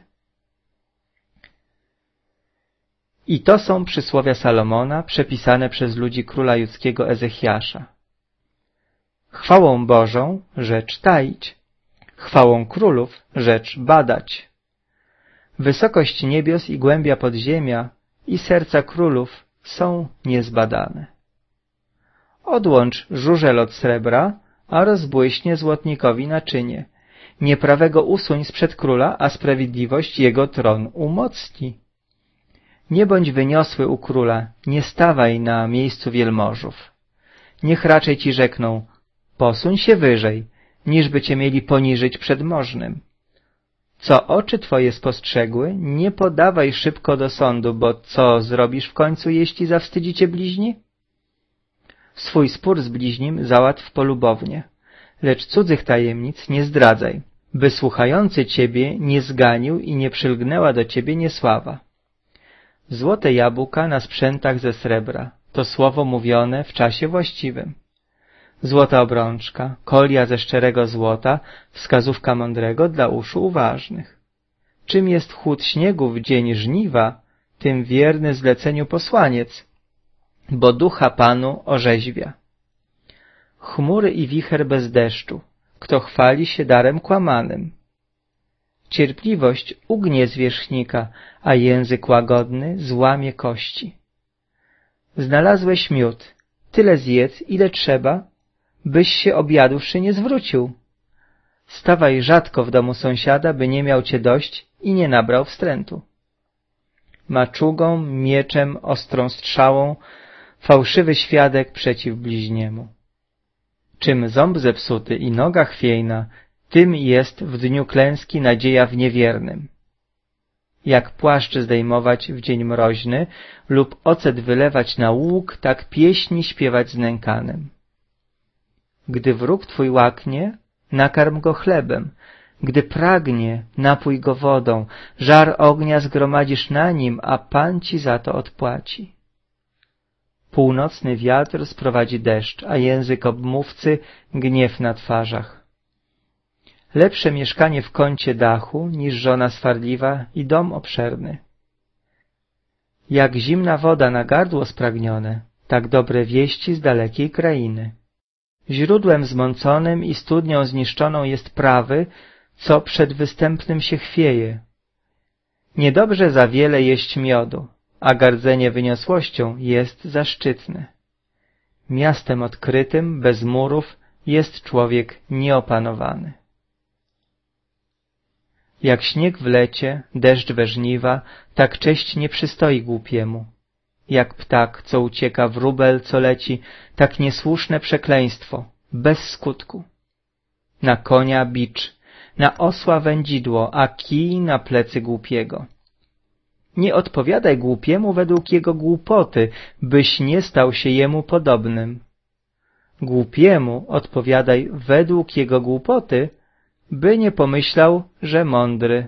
I to są przysłowia Salomona przepisane przez ludzi króla judzkiego Ezechiasza. Chwałą Bożą rzecz taić, chwałą królów rzecz badać. Wysokość niebios i głębia podziemia i serca królów są niezbadane. Odłącz żużel od srebra, a rozbłyśnie złotnikowi naczynie. Nieprawego usuń sprzed króla, a sprawiedliwość jego tron umocni. Nie bądź wyniosły u króla, nie stawaj na miejscu wielmożów. Niech raczej ci rzekną, posuń się wyżej, niżby cię mieli poniżyć przed możnym. Co oczy twoje spostrzegły, nie podawaj szybko do sądu, bo co zrobisz w końcu, jeśli zawstydzi cię bliźni? Swój spór z bliźnim załatw polubownie, lecz cudzych tajemnic nie zdradzaj, by słuchający ciebie nie zganił i nie przylgnęła do ciebie niesława. Złote jabłka na sprzętach ze srebra, to słowo mówione w czasie właściwym. Złota obrączka, kolia ze szczerego złota, wskazówka mądrego dla uszu uważnych. Czym jest chłód śniegu w dzień żniwa, tym wierny zleceniu posłaniec, bo ducha Panu orzeźwia. Chmury i wicher bez deszczu, kto chwali się darem kłamanym. Cierpliwość ugnie zwierzchnika, a język łagodny złamie kości. Znalazłeś miód, tyle zjedz, ile trzeba, byś się objadłszy nie zwrócił. Stawaj rzadko w domu sąsiada, by nie miał cię dość i nie nabrał wstrętu. Maczugą, mieczem, ostrą strzałą, fałszywy świadek przeciw bliźniemu. Czym ząb zepsuty i noga chwiejna, tym jest w dniu klęski nadzieja w niewiernym. Jak płaszcz zdejmować w dzień mroźny lub ocet wylewać na łuk, tak pieśni śpiewać znękanym. Gdy wróg twój łaknie, nakarm go chlebem, gdy pragnie, napój go wodą, żar ognia zgromadzisz na nim, a Pan ci za to odpłaci. Północny wiatr sprowadzi deszcz, a język obmówcy gniew na twarzach. Lepsze mieszkanie w kącie dachu, niż żona swardliwa i dom obszerny. Jak zimna woda na gardło spragnione, tak dobre wieści z dalekiej krainy. Źródłem zmąconym i studnią zniszczoną jest prawy, co przed występnym się chwieje. Niedobrze za wiele jeść miodu, a gardzenie wyniosłością jest zaszczytne. Miastem odkrytym, bez murów, jest człowiek nieopanowany. Jak śnieg w lecie, deszcz we żniwa, tak cześć nie przystoi głupiemu. Jak ptak, co ucieka, wróbel, co leci, tak niesłuszne przekleństwo, bez skutku. Na konia bicz, na osła wędzidło, a kij na plecy głupiego. Nie odpowiadaj głupiemu według jego głupoty, byś nie stał się jemu podobnym. Głupiemu odpowiadaj według jego głupoty, by nie pomyślał, że mądry.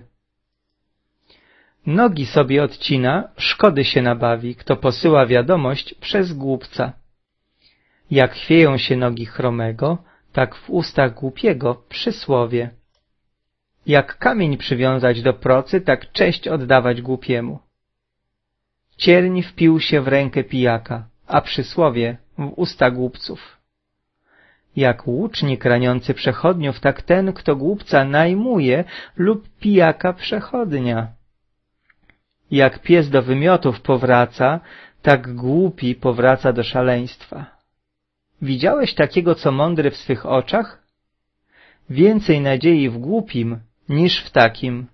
Nogi sobie odcina, szkody się nabawi, kto posyła wiadomość przez głupca. Jak chwieją się nogi chromego, tak w ustach głupiego przysłowie. Jak kamień przywiązać do procy, tak cześć oddawać głupiemu. Cierń wpił się w rękę pijaka, a przysłowie w usta głupców. Jak łucznik raniący przechodniów, tak ten, kto głupca najmuje lub pijaka przechodnia. Jak pies do wymiotów powraca, tak głupi powraca do szaleństwa. Widziałeś takiego, co mądry w swych oczach? Więcej nadziei w głupim niż w takim.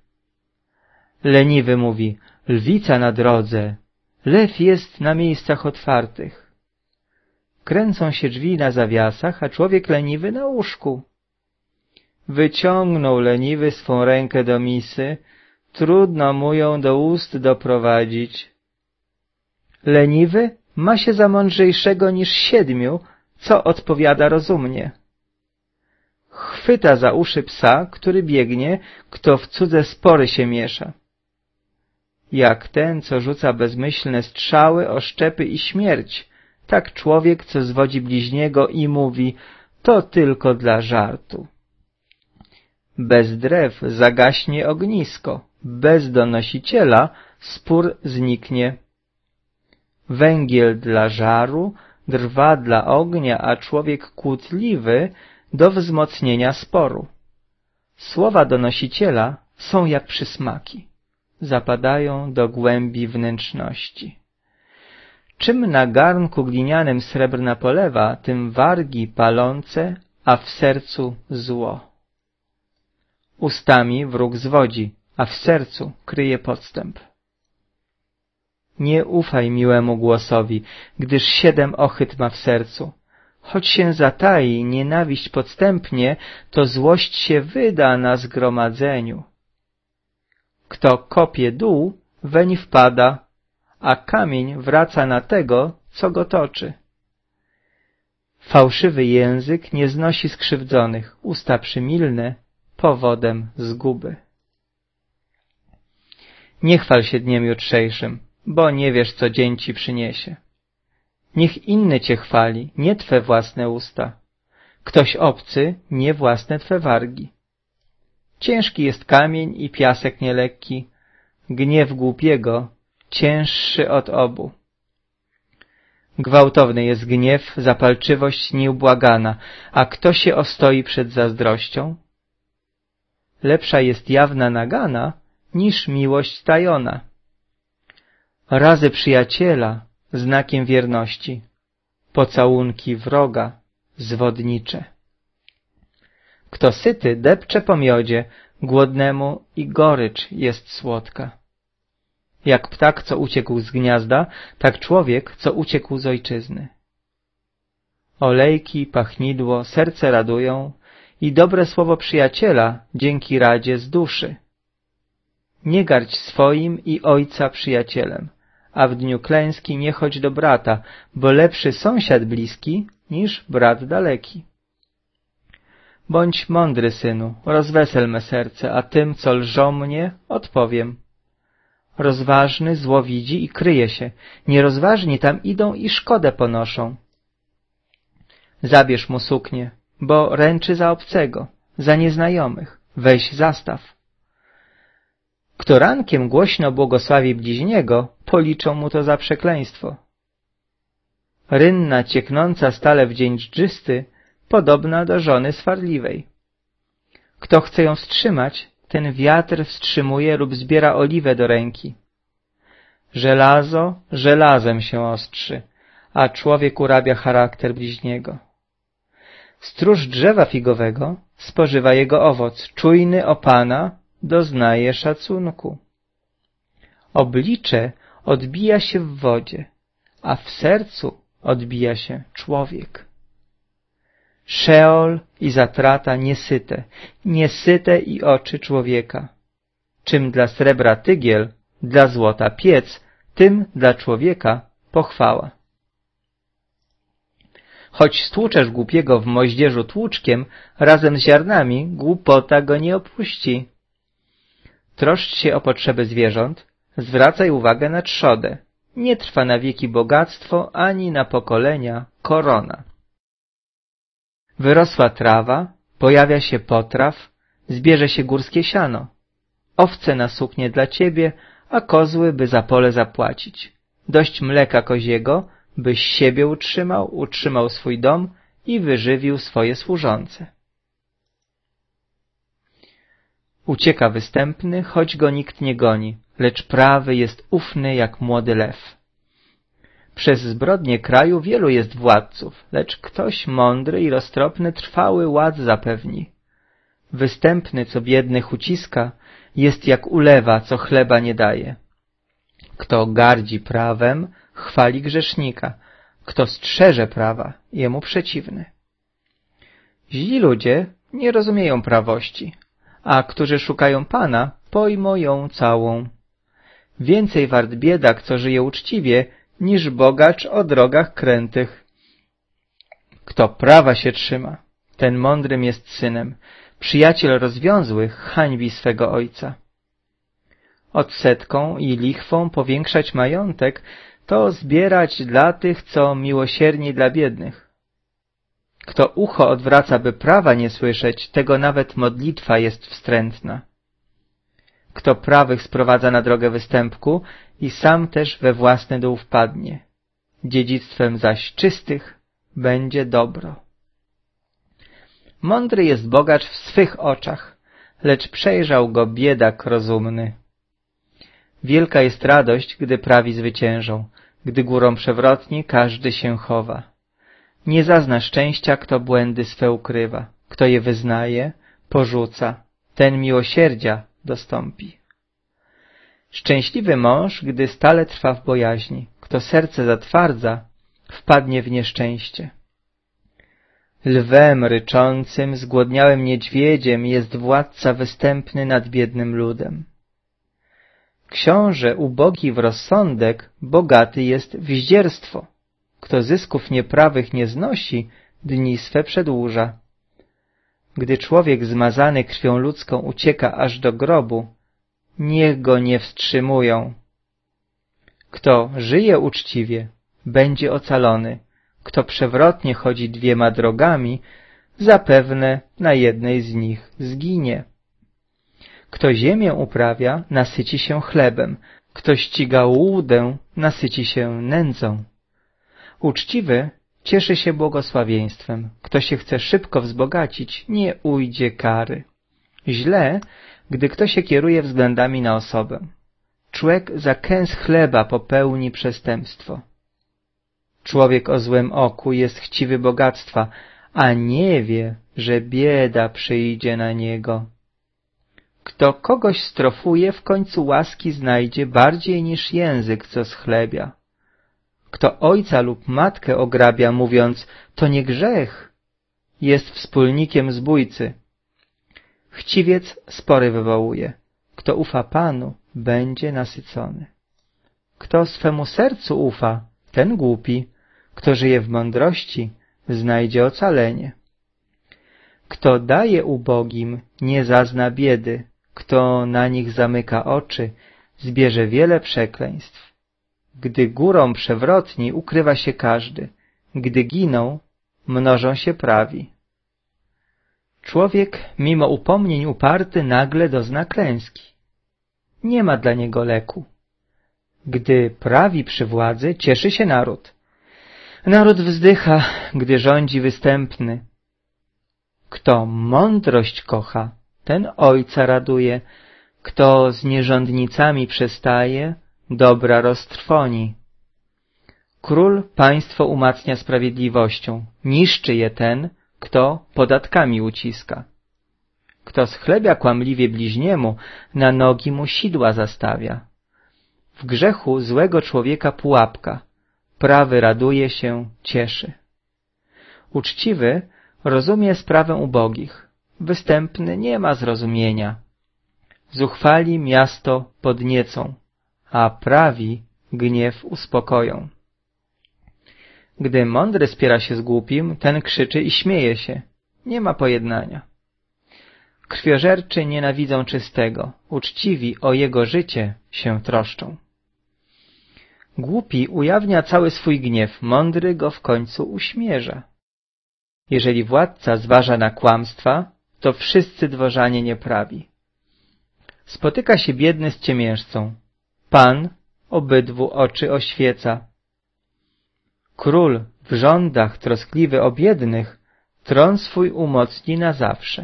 Leniwy mówi, lwica na drodze, lew jest na miejscach otwartych. Kręcą się drzwi na zawiasach, a człowiek leniwy na łóżku. Wyciągnął leniwy swą rękę do misy, trudno mu ją do ust doprowadzić. Leniwy ma się za mądrzejszego niż siedmiu, co odpowiada rozumnie. Chwyta za uszy psa, który biegnie, kto w cudze spory się miesza. Jak ten, co rzuca bezmyślne strzały, oszczepy i śmierć, tak człowiek, co zwodzi bliźniego i mówi, to tylko dla żartu. Bez drew zagaśnie ognisko, bez donosiciela spór zniknie. Węgiel dla żaru, drwa dla ognia, a człowiek kłótliwy do wzmocnienia sporu. Słowa donosiciela są jak przysmaki, zapadają do głębi wnętrzności. Czym na garnku glinianym srebrna polewa, tym wargi palące, a w sercu zło. Ustami wróg zwodzi, a w sercu kryje podstęp. Nie ufaj miłemu głosowi, gdyż siedem ochyt ma w sercu. Choć się zatai nienawiść podstępnie, to złość się wyda na zgromadzeniu. Kto kopie dół, weń wpada, a kamień wraca na tego, co go toczy. Fałszywy język nie znosi skrzywdzonych, usta przymilne powodem zguby. Nie chwal się dniem jutrzejszym, bo nie wiesz, co dzień ci przyniesie. Niech inny cię chwali, nie twe własne usta. Ktoś obcy, nie własne twe wargi. Ciężki jest kamień i piasek nielekki, gniew głupiego cięższy od obu. Gwałtowny jest gniew, zapalczywość nieubłagana, a kto się ostoi przed zazdrością? Lepsza jest jawna nagana, niż miłość tajona. Razy przyjaciela znakiem wierności, pocałunki wroga zwodnicze. Kto syty depcze po miodzie, głodnemu i gorycz jest słodka. Jak ptak, co uciekł z gniazda, tak człowiek, co uciekł z ojczyzny. Olejki, pachnidło, serce radują i dobre słowo przyjaciela dzięki radzie z duszy. Nie gardź swoim i ojca przyjacielem, a w dniu klęski nie chodź do brata, bo lepszy sąsiad bliski niż brat daleki. Bądź mądry, synu, rozwesel me serce, a tym, co lżą mnie, odpowiem. Rozważny zło widzi i kryje się, nierozważni tam idą i szkodę ponoszą. Zabierz mu suknię, bo ręczy za obcego, za nieznajomych, weź zastaw. Kto rankiem głośno błogosławi bliźniego, policzą mu to za przekleństwo. Rynna cieknąca stale w dzień dżdżysty, podobna do żony swarliwej. Kto chce ją wstrzymać, ten wiatr wstrzymuje lub zbiera oliwę do ręki. Żelazo żelazem się ostrzy, a człowiek urabia charakter bliźniego. Stróż drzewa figowego spożywa jego owoc, czujny o Pana doznaje szacunku. Oblicze odbija się w wodzie, a w sercu odbija się człowiek. Szeol i zatrata niesyte, niesyte i oczy człowieka. Czym dla srebra tygiel, dla złota piec, tym dla człowieka pochwała. Choć stłuczesz głupiego w moździerzu tłuczkiem, razem z ziarnami głupota go nie opuści. Troszcz się o potrzeby zwierząt, zwracaj uwagę na trzodę. Nie trwa na wieki bogactwo, ani na pokolenia korona. Wyrosła trawa, pojawia się potraw, zbierze się górskie siano. Owce na suknię dla ciebie, a kozły, by za pole zapłacić. Dość mleka koziego, byś siebie utrzymał, utrzymał swój dom i wyżywił swoje służące. Ucieka występny, choć go nikt nie goni, lecz prawy jest ufny jak młody lew. Przez zbrodnie kraju wielu jest władców, lecz ktoś mądry i roztropny trwały ład zapewni. Występny, co biednych uciska, jest jak ulewa, co chleba nie daje. Kto gardzi prawem, chwali grzesznika, kto strzeże prawa, jemu przeciwny. Źli ludzie nie rozumieją prawości, a którzy szukają Pana, pojmą ją całą. Więcej wart biedak, co żyje uczciwie, niż bogacz o drogach krętych. Kto prawa się trzyma, ten mądrym jest synem, przyjaciel rozwiązłych hańbi swego ojca. Odsetką i lichwą powiększać majątek, to zbierać dla tych, co miłosierni dla biednych. Kto ucho odwraca, by prawa nie słyszeć, tego nawet modlitwa jest wstrętna. Kto prawych sprowadza na drogę występku i sam też we własny dół wpadnie. Dziedzictwem zaś czystych będzie dobro. Mądry jest bogacz w swych oczach, lecz przejrzał go biedak rozumny. Wielka jest radość, gdy prawi zwyciężą, gdy górą przewrotni każdy się chowa. Nie zazna szczęścia, kto błędy swe ukrywa, kto je wyznaje, porzuca, ten miłosierdzia dostąpi. Szczęśliwy mąż, gdy stale trwa w bojaźni, kto serce zatwardza, wpadnie w nieszczęście. Lwem ryczącym, zgłodniałym niedźwiedziem jest władca występny nad biednym ludem. Książę ubogi w rozsądek, bogaty jest w zdzierstwo. Kto zysków nieprawych nie znosi, dni swe przedłuża. Gdy człowiek zmazany krwią ludzką ucieka aż do grobu, niech go nie wstrzymują. Kto żyje uczciwie, będzie ocalony. Kto przewrotnie chodzi dwiema drogami, zapewne na jednej z nich zginie. Kto ziemię uprawia, nasyci się chlebem. Kto ściga łudę, nasyci się nędzą. Uczciwy cieszy się błogosławieństwem. Kto się chce szybko wzbogacić, nie ujdzie kary. Źle, gdy kto się kieruje względami na osobę. Człek za kęs chleba popełni przestępstwo. Człowiek o złym oku jest chciwy bogactwa, a nie wie, że bieda przyjdzie na niego. Kto kogoś strofuje, w końcu łaski znajdzie bardziej niż język, co schlebia. Kto ojca lub matkę ograbia, mówiąc, to nie grzech, jest wspólnikiem zbójcy. Chciwiec spory wywołuje. Kto ufa Panu, będzie nasycony. Kto swemu sercu ufa, ten głupi. Kto żyje w mądrości, znajdzie ocalenie. Kto daje ubogim, nie zazna biedy. Kto na nich zamyka oczy, zbierze wiele przekleństw. Gdy górą przewrotni, ukrywa się każdy. Gdy giną, mnożą się prawi. Człowiek, mimo upomnień uparty, nagle dozna klęski. Nie ma dla niego leku. Gdy prawi przy władzy, cieszy się naród. Naród wzdycha, gdy rządzi występny. Kto mądrość kocha, ten ojca raduje. Kto z nierządnicami przestaje, dobra roztrwoni. Król państwo umacnia sprawiedliwością, niszczy je ten, kto podatkami uciska. Kto schlebia kłamliwie bliźniemu, na nogi mu sidła zastawia. W grzechu złego człowieka pułapka, prawy raduje się, cieszy. Uczciwy rozumie sprawę ubogich, występny nie ma zrozumienia. Zuchwali miasto podniecą, a prawi gniew uspokoją. Gdy mądry spiera się z głupim, ten krzyczy i śmieje się. Nie ma pojednania. Krwiożerczy nienawidzą czystego, uczciwi o jego życie się troszczą. Głupi ujawnia cały swój gniew, mądry go w końcu uśmierza. Jeżeli władca zważa na kłamstwa, to wszyscy dworzanie nieprawi. Spotyka się biedny z ciemiężcą. Pan obydwu oczy oświeca. Król w rządach troskliwy o biednych, tron swój umocni na zawsze.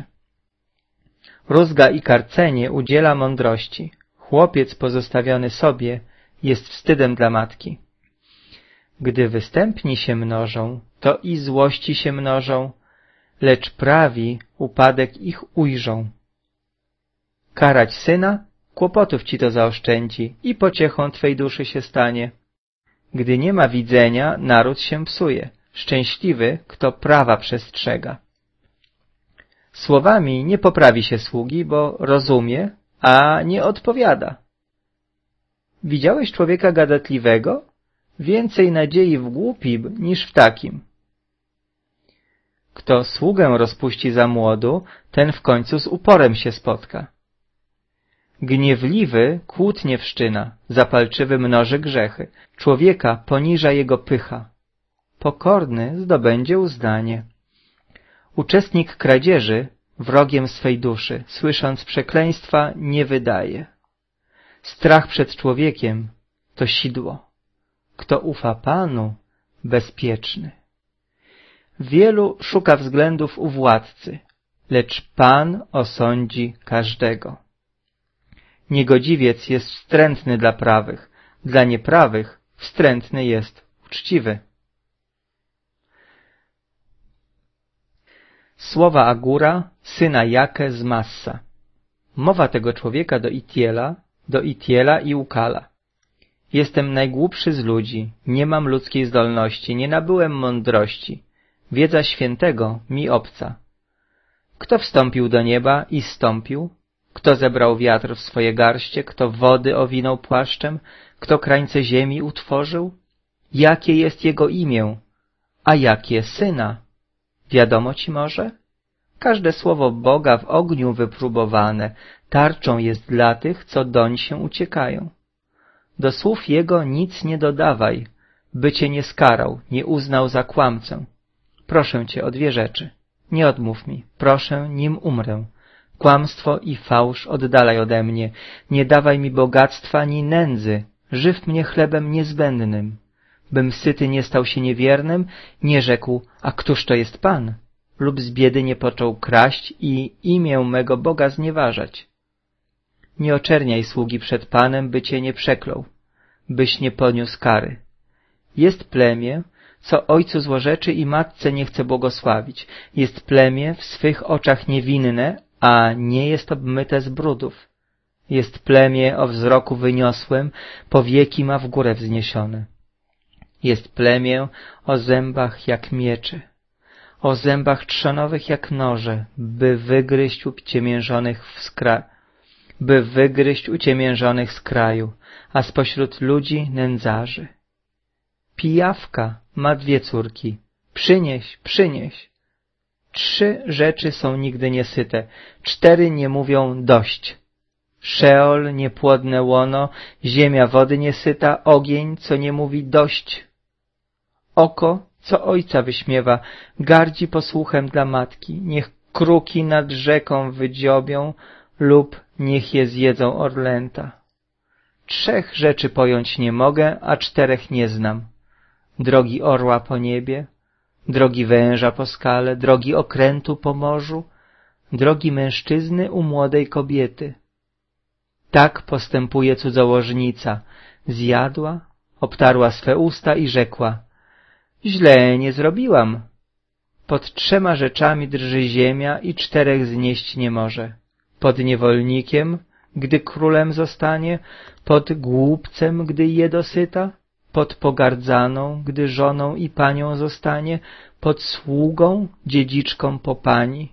Rózga i karcenie udziela mądrości. Chłopiec pozostawiony sobie jest wstydem dla matki. Gdy występni się mnożą, to i złości się mnożą, lecz prawi upadek ich ujrzą. Karać syna, kłopotów ci to zaoszczędzi i pociechą twej duszy się stanie. Gdy nie ma widzenia, naród się psuje. Szczęśliwy, kto prawa przestrzega. Słowami nie poprawi się sługi, bo rozumie, a nie odpowiada. Widziałeś człowieka gadatliwego? Więcej nadziei w głupim niż w takim. Kto sługę rozpuści za młodu, ten w końcu z uporem się spotka. Gniewliwy kłótnie wszczyna, zapalczywy mnoży grzechy. Człowieka poniża jego pycha. Pokorny zdobędzie uznanie. Uczestnik kradzieży wrogiem swej duszy, słysząc przekleństwa, nie wydaje. Strach przed człowiekiem to sidło. Kto ufa Panu, bezpieczny. Wielu szuka względów u władcy, lecz Pan osądzi każdego. Niegodziwiec jest wstrętny dla prawych, dla nieprawych wstrętny jest uczciwy. Słowa Agura, syna Jake z Massa. Mowa tego człowieka do Itiela, do Itiela i Ukala. Jestem najgłupszy z ludzi, nie mam ludzkiej zdolności, nie nabyłem mądrości. Wiedza świętego mi obca. Kto wstąpił do nieba i zstąpił? Kto zebrał wiatr w swoje garście? Kto wody owinął płaszczem? Kto krańce ziemi utworzył? Jakie jest jego imię? A jakie syna? Wiadomo ci może? Każde słowo Boga w ogniu wypróbowane, tarczą jest dla tych, co doń się uciekają. Do słów Jego nic nie dodawaj, by cię nie skarał, nie uznał za kłamcę. Proszę cię o dwie rzeczy. Nie odmów mi, proszę, nim umrę. Kłamstwo i fałsz oddalaj ode mnie. Nie dawaj mi bogactwa ani nędzy. Żyw mnie chlebem niezbędnym. Bym syty nie stał się niewiernym, nie rzekł, a któż to jest Pan? Lub z biedy nie począł kraść i imię mego Boga znieważać. Nie oczerniaj sługi przed Panem, by cię nie przeklął, byś nie poniósł kary. Jest plemię, co ojcu złorzeczy i matce nie chce błogosławić. Jest plemię w swych oczach niewinne, a nie jest obmyte z brudów. Jest plemię o wzroku wyniosłym, powieki ma w górę wzniesione. Jest plemię o zębach jak miecze, o zębach trzonowych jak noże, by wygryźć uciemiężonych w skra... by wygryźć uciemiężonych z kraju, a spośród ludzi nędzarzy. Pijawka ma dwie córki. Przynieś, przynieś. Trzy rzeczy są nigdy niesyte, cztery nie mówią dość. Szeol, niepłodne łono, ziemia wody niesyta, ogień, co nie mówi dość. Oko, co ojca wyśmiewa, gardzi posłuchem dla matki. Niech kruki nad rzeką wydziobią lub niech je zjedzą orlęta. Trzech rzeczy pojąć nie mogę, a czterech nie znam. Drogi orła po niebie, drogi węża po skale, drogi okrętu po morzu, drogi mężczyzny u młodej kobiety. Tak postępuje cudzołożnica. Zjadła, obtarła swe usta i rzekła: źle nie zrobiłam. Pod trzema rzeczami drży ziemia i czterech znieść nie może. Pod niewolnikiem, gdy królem zostanie, pod głupcem, gdy je dosyta, pod pogardzaną, gdy żoną i panią zostanie, pod sługą, dziedziczką po pani.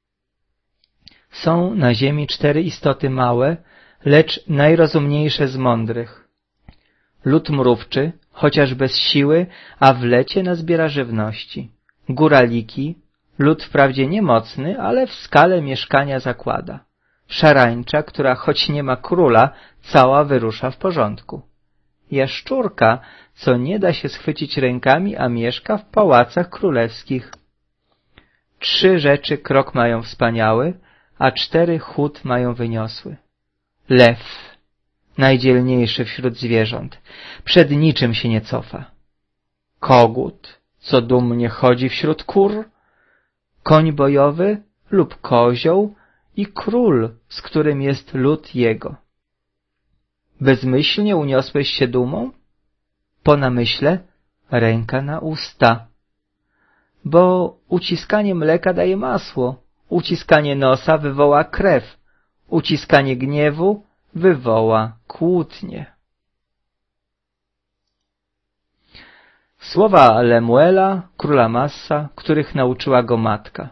Są na ziemi cztery istoty małe, lecz najrozumniejsze z mądrych. Lud mrówczy, chociaż bez siły, a w lecie nazbiera żywności. Góraliki, lud wprawdzie niemocny, ale w skale mieszkania zakłada. Szarańcza, która choć nie ma króla, cała wyrusza w porządku. Jaszczurka, co nie da się schwycić rękami, a mieszka w pałacach królewskich. Trzy rzeczy krok mają wspaniały, a cztery chód mają wyniosły. Lew, najdzielniejszy wśród zwierząt, przed niczym się nie cofa. Kogut, co dumnie chodzi wśród kur, koń bojowy lub kozioł i król, z którym jest lud jego. Bezmyślnie uniosłeś się dumą? Po namyśle ręka na usta. Bo uciskanie mleka daje masło, uciskanie nosa wywoła krew, uciskanie gniewu wywoła kłótnię. Słowa Lemuela, króla Massa, których nauczyła go matka.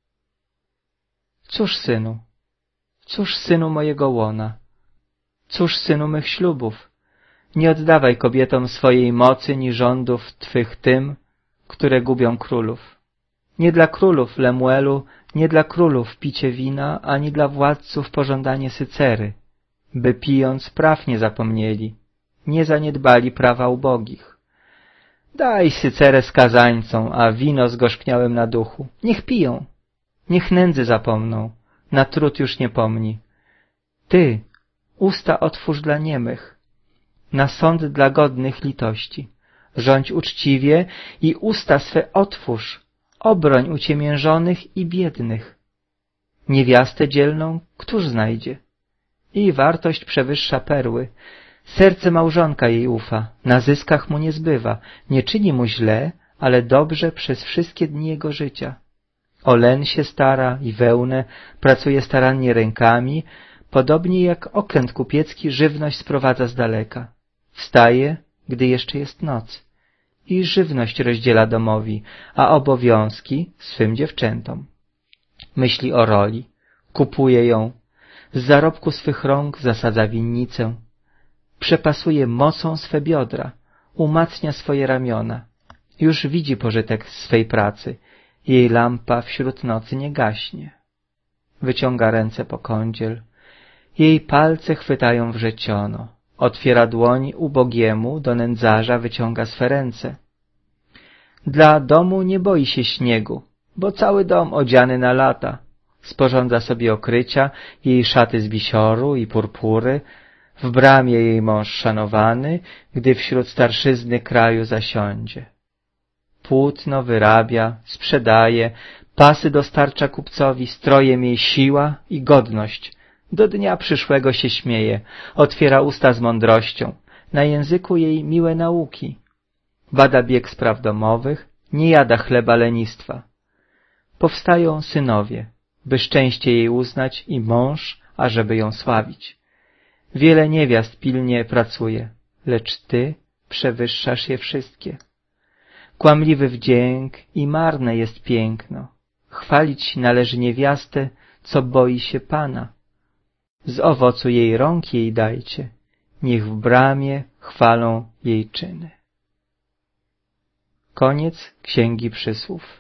Cóż, synu, cóż, synu mojego łona, cóż, synu mych ślubów, nie oddawaj kobietom swojej mocy ni rządów twych tym, które gubią królów. Nie dla królów, Lemuelu, nie dla królów picie wina, ani dla władców pożądanie sycery, by pijąc praw nie zapomnieli, nie zaniedbali prawa ubogich. Daj sycerę skazańcom, a wino zgorzkniałym na duchu. Niech piją, niech nędzy zapomną, na trud już nie pomni. Ty, usta otwórz dla niemych, na sąd dla godnych litości. Rządź uczciwie i usta swe otwórz, obroń uciemiężonych i biednych. Niewiastę dzielną któż znajdzie? Jej wartość przewyższa perły. Serce małżonka jej ufa, na zyskach mu nie zbywa, nie czyni mu źle, ale dobrze przez wszystkie dni jego życia. O len się stara i wełnę, pracuje starannie rękami, podobnie jak okręt kupiecki żywność sprowadza z daleka. Wstaje, gdy jeszcze jest noc, i żywność rozdziela domowi, a obowiązki swym dziewczętom. Myśli o roli, kupuje ją, z zarobku swych rąk zasadza winnicę, przepasuje mocą swe biodra, umacnia swoje ramiona. Już widzi pożytek swej pracy, jej lampa wśród nocy nie gaśnie. Wyciąga ręce po kądziel, jej palce chwytają wrzeciono, otwiera dłoń ubogiemu, do nędzarza wyciąga swe ręce. Dla domu nie boi się śniegu, bo cały dom odziany na lata. Sporządza sobie okrycia, jej szaty z bisioru i purpury, w bramie jej mąż szanowany, gdy wśród starszyzny kraju zasiądzie. Płótno wyrabia, sprzedaje, pasy dostarcza kupcowi, strojem jej siła i godność. Do dnia przyszłego się śmieje, otwiera usta z mądrością, na języku jej miłe nauki. Bada bieg spraw domowych, nie jada chleba lenistwa. Powstają synowie, by szczęście jej uznać, i mąż, ażeby ją sławić. Wiele niewiast pilnie pracuje, lecz ty przewyższasz je wszystkie. Kłamliwy wdzięk i marne jest piękno. Chwalić należy niewiastę, co boi się Pana. Z owocu jej rąk jej dajcie, niech w bramie chwalą jej czyny. Koniec Księgi Przysłów.